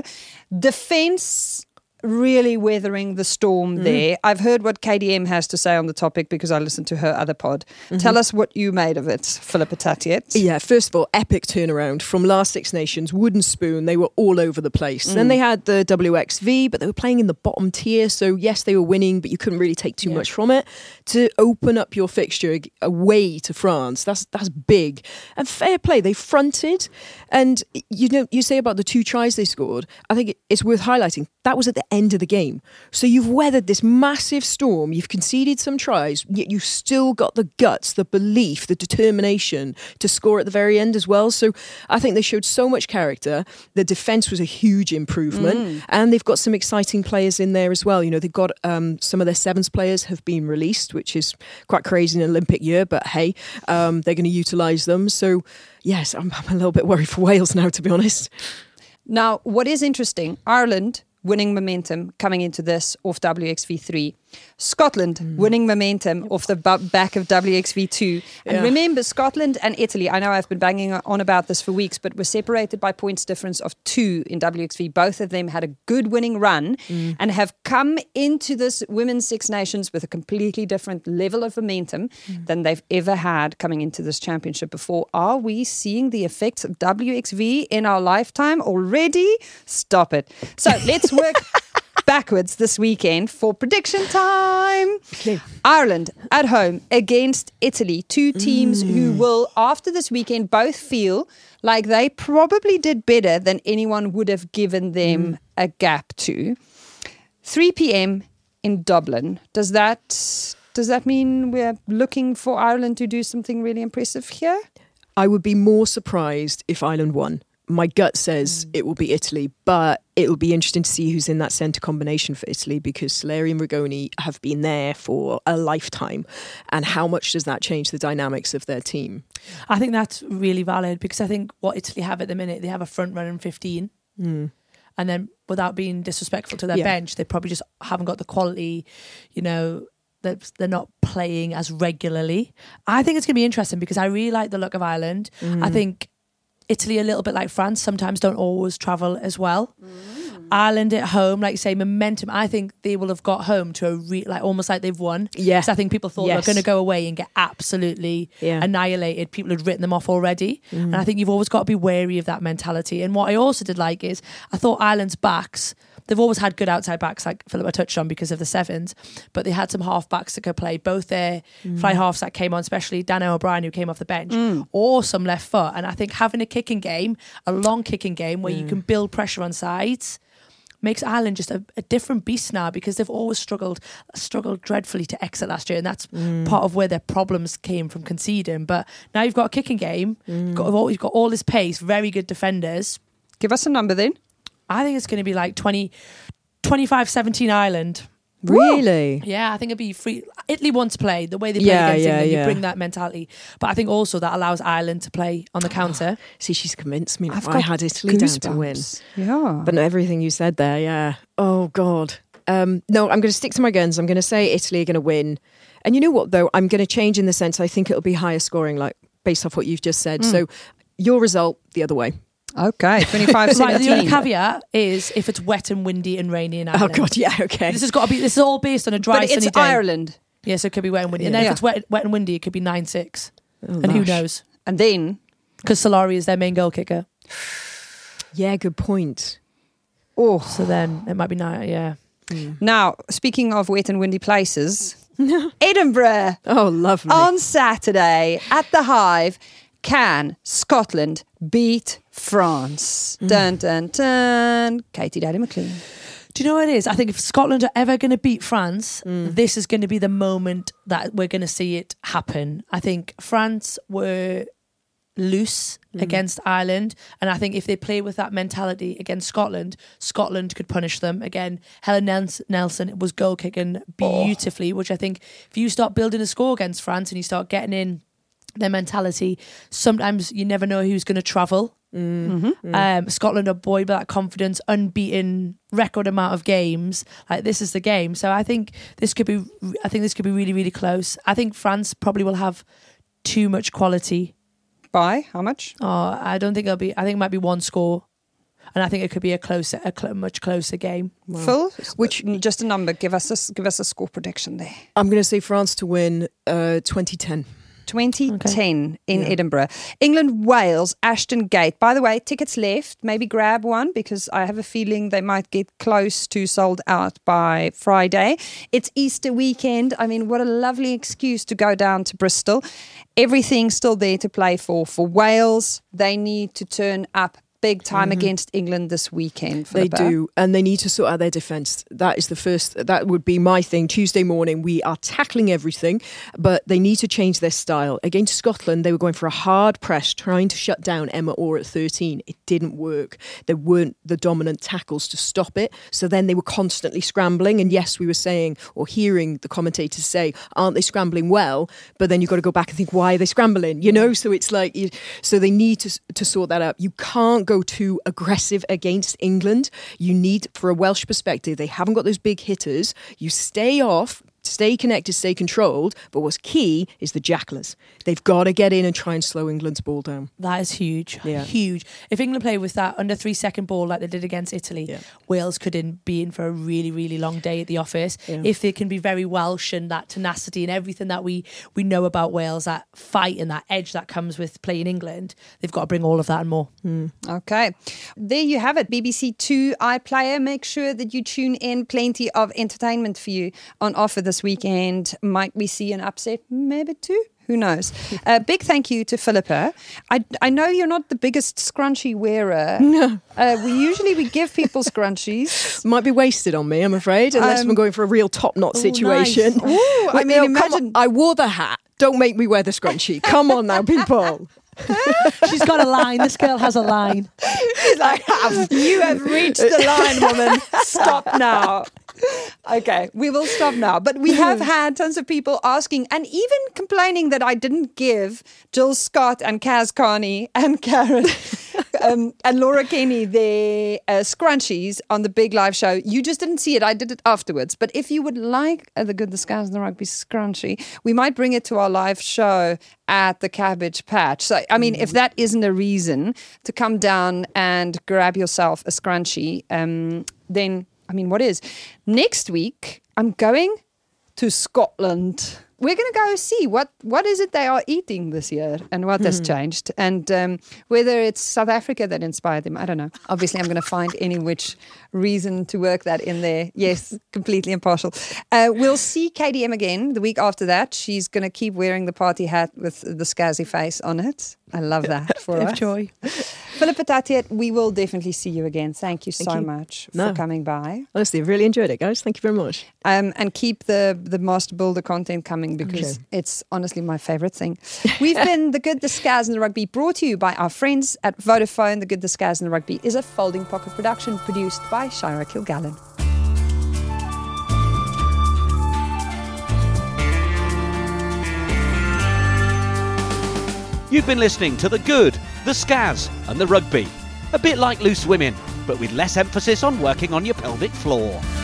Defense really weathering the storm mm. there. I've heard what K D M has to say on the topic because I listened to her other pod. Mm-hmm. Tell us what you made of it, Philippa Tatiet. Yeah, first of all, epic turnaround from last Six Nations, wooden spoon. They were all over the place. Mm. Then they had the W X V, but they were playing in the bottom tier. So yes, they were winning, but you couldn't really take too yeah. much from it. To open up your fixture away to France, that's that's big. And fair play, they fronted. And you know, you say about the two tries they scored, I think it's worth highlighting. That was at the end of the game. So you've weathered this massive storm, you've conceded some tries, yet you've still got the guts, the belief, the determination to score at the very end as well. So I think they showed so much character. The defence was a huge improvement. Mm. And they've got some exciting players in there as well. You know, they've got um, some of their sevens players have been released, which is quite crazy in an Olympic year, but hey, um, they're going to utilise them. So yes, I'm, I'm a little bit worried for Wales now, to be honest. Now, what is interesting, Ireland winning momentum coming into this off W X V three. Scotland mm. winning momentum off the b- back of W X V two. And yeah. remember, Scotland and Italy, I know I've been banging on about this for weeks, but were separated by points difference of two in W X V. Both of them had a good winning run mm. and have come into this Women's Six Nations with a completely different level of momentum mm. than they've ever had coming into this championship before. Are we seeing the effects of W X V in our lifetime already? Stop it. So let's work backwards this weekend for prediction time. Okay. Ireland at home against Italy. Two teams mm. who will, after this weekend, both feel like they probably did better than anyone would have given them mm. a gap to. three p.m. in Dublin. Does that does that mean we're looking for Ireland to do something really impressive here? I would be more surprised if Ireland won. My gut says mm. it will be Italy, but it will be interesting to see who's in that centre combination for Italy because Solari and Rigoni have been there for a lifetime. And how much does that change the dynamics of their team? I think that's really valid because I think what Italy have at the minute, they have a front runner in fifteen. Mm. And then without being disrespectful to their yeah. bench, they probably just haven't got the quality, you know, they're, they're not playing as regularly. I think it's going to be interesting because I really like the look of Ireland. Mm. I think Italy, a little bit like France, sometimes don't always travel as well. Mm. Ireland at home, like you say, momentum. I think they will have got home to a re- like almost like they've won. Yeah, I think people thought yes. they were going to go away and get absolutely yeah. annihilated. People had written them off already, mm. and I think you've always got to be wary of that mentality. And what I also did like is I thought Ireland's backs. They've always had good outside backs, like Philippa touched on, because of the sevens, but they had some half backs that could play. Both their mm. fly halves that came on, especially Dana O'Brien, who came off the bench, mm. or some left foot. And I think having a kicking game, a long kicking game where mm. you can build pressure on sides, makes Ireland just a, a different beast now because they've always struggled struggled dreadfully to exit last year, and that's mm. part of where their problems came from conceding. But now you've got a kicking game, mm. you've, got, you've got all this pace, very good defenders. Give us a number then. I think it's going to be like twenty, twenty-five seventeen Ireland. Really? Yeah, I think it'd be free. Italy wants to play the way they play yeah, against yeah, England. yeah. You bring that mentality, but I think also that allows Ireland to play on the counter. See, she's convinced me. I've I had Italy down to win. Yeah, but everything you said there, yeah. Oh God. Um, no, I'm going to stick to my guns. I'm going to say Italy are going to win. And you know what though? I'm going to change in the sense I think it'll be higher scoring, like based off what you've just said. Mm. So your result the other way. Okay, twenty-five seventeen. Right, the only caveat is if it's wet and windy and rainy in Ireland. Oh God, yeah, okay. This has got to be. This is all based on a dry, but sunny it's day. Ireland. Yeah, so it could be wet and windy. Yeah. And then Yeah. if it's wet, wet and windy, it could be nine six. Oh, and who knows? And then because Solari is their main goal kicker. Yeah, good point. Oh, so then it might be nine. Yeah. Mm. Now, speaking of wet and windy places, Edinburgh. Oh, lovely. On Saturday at the Hive. Can Scotland beat France? Mm. Dun, dun, dun. Katie Daddy McLean. Do you know what it is? I think if Scotland are ever going to beat France, mm. this is going to be the moment that we're going to see it happen. I think France were loose mm. against Ireland, and I think if they play with that mentality against Scotland, Scotland could punish them. Again, Helen Nelson was goal kicking beautifully, oh. which I think if you start building a score against France and you start getting in their mentality, sometimes you never know who's going to travel. Mm-hmm. Um, Scotland are buoyed by that confidence, unbeaten record amount of games. Like, this is the game. So I think this could be. I think this could be really, really close. I think France probably will have too much quality. By how much? Oh, I don't think it'll be. I think it might be one score, and I think it could be a closer, a cl- much closer game. Wow. Phil, which just a number. Give us a give us a score prediction there. I'm going to say France to win uh, twenty ten. twenty ten okay. in yeah. Edinburgh. England, Wales, Ashton Gate. By the way, tickets left. Maybe grab one because I have a feeling they might get close to sold out by Friday. It's Easter weekend. I mean, what a lovely excuse to go down to Bristol. Everything's still there to play for. For Wales, they need to turn up big time mm-hmm. against England this weekend. Philippa. They do, and they need to sort out their defence. That is the first, that would be my thing. Tuesday morning, we are tackling everything, but they need to change their style. Against Scotland, they were going for a hard press, trying to shut down Emma Orr at thirteen. It didn't work. There weren't the dominant tackles to stop it, so then they were constantly scrambling, and yes, we were saying, or hearing the commentators say, aren't they scrambling well? But then you've got to go back and think, why are they scrambling? You know, so it's like, so they need to, to sort that out. You can't go too aggressive against England. You need, for a Welsh perspective, they haven't got those big hitters. You stay off, stay connected, stay controlled, but what's key is the jacklers. They've got to get in and try and slow England's ball down. That is huge. Yeah. Huge. If England play with that under three second ball like they did against Italy, yeah. Wales could in, be in for a really, really long day at the office. Yeah. If they can be very Welsh and that tenacity and everything that we, we know about Wales, that fight and that edge that comes with playing England, they've got to bring all of that and more. Mm. Okay. There you have it. B B C Two iPlayer. Make sure that you tune in. Plenty of entertainment for you on offer this weekend. Might we see an upset? Maybe two. Who knows? A uh, big thank you to Philippa. I, I know you're not the biggest scrunchie wearer. No. Uh, we usually we give people scrunchies. Might be wasted on me, I'm afraid, unless um, we're going for a real top knot situation. Nice. Ooh, I mean, imagine. I wore the hat. Don't make me wear the scrunchie. Come on now, people. She's got a line. This girl has a line. She's like, you have reached the line, woman. Stop now. Okay, we will stop now. But we have had tons of people asking and even complaining that I didn't give Jill Scott and Kaz Carney and Karen um, and Laura Kenny their uh, scrunchies on the big live show. You just didn't see it. I did it afterwards. But if you would like uh, the Good, the Scaz and the Rugby scrunchie, we might bring it to our live show at the Cabbage Patch. So, I mean, mm. if that isn't a reason to come down and grab yourself a scrunchie, um, then... I mean, what is? Next week, I'm going to Scotland. We're going to go see what, what is it they are eating this year and what mm. has changed. And um, whether it's South Africa that inspired them, I don't know. Obviously, I'm going to find any which reason to work that in there. Yes, completely impartial. Uh, we'll see K D M again the week after that. She's going to keep wearing the party hat with the scazzy face on it. I love that for us. Joy. Philippa Tatiet, we will definitely see you again. Thank you Thank so you. much no. for coming by. Honestly, I've really enjoyed it, guys. Thank you very much. Um, and keep the, the Master Builder content coming because okay. it's honestly my favourite thing. We've been The Good, the Scaz and the Rugby, brought to you by our friends at Vodafone. The Good, the Scaz and the Rugby is a Folding Pocket production produced by Shira Kilgallen. You've been listening to The Good, the Scaz and the Rugby. A bit like Loose Women, but with less emphasis on working on your pelvic floor.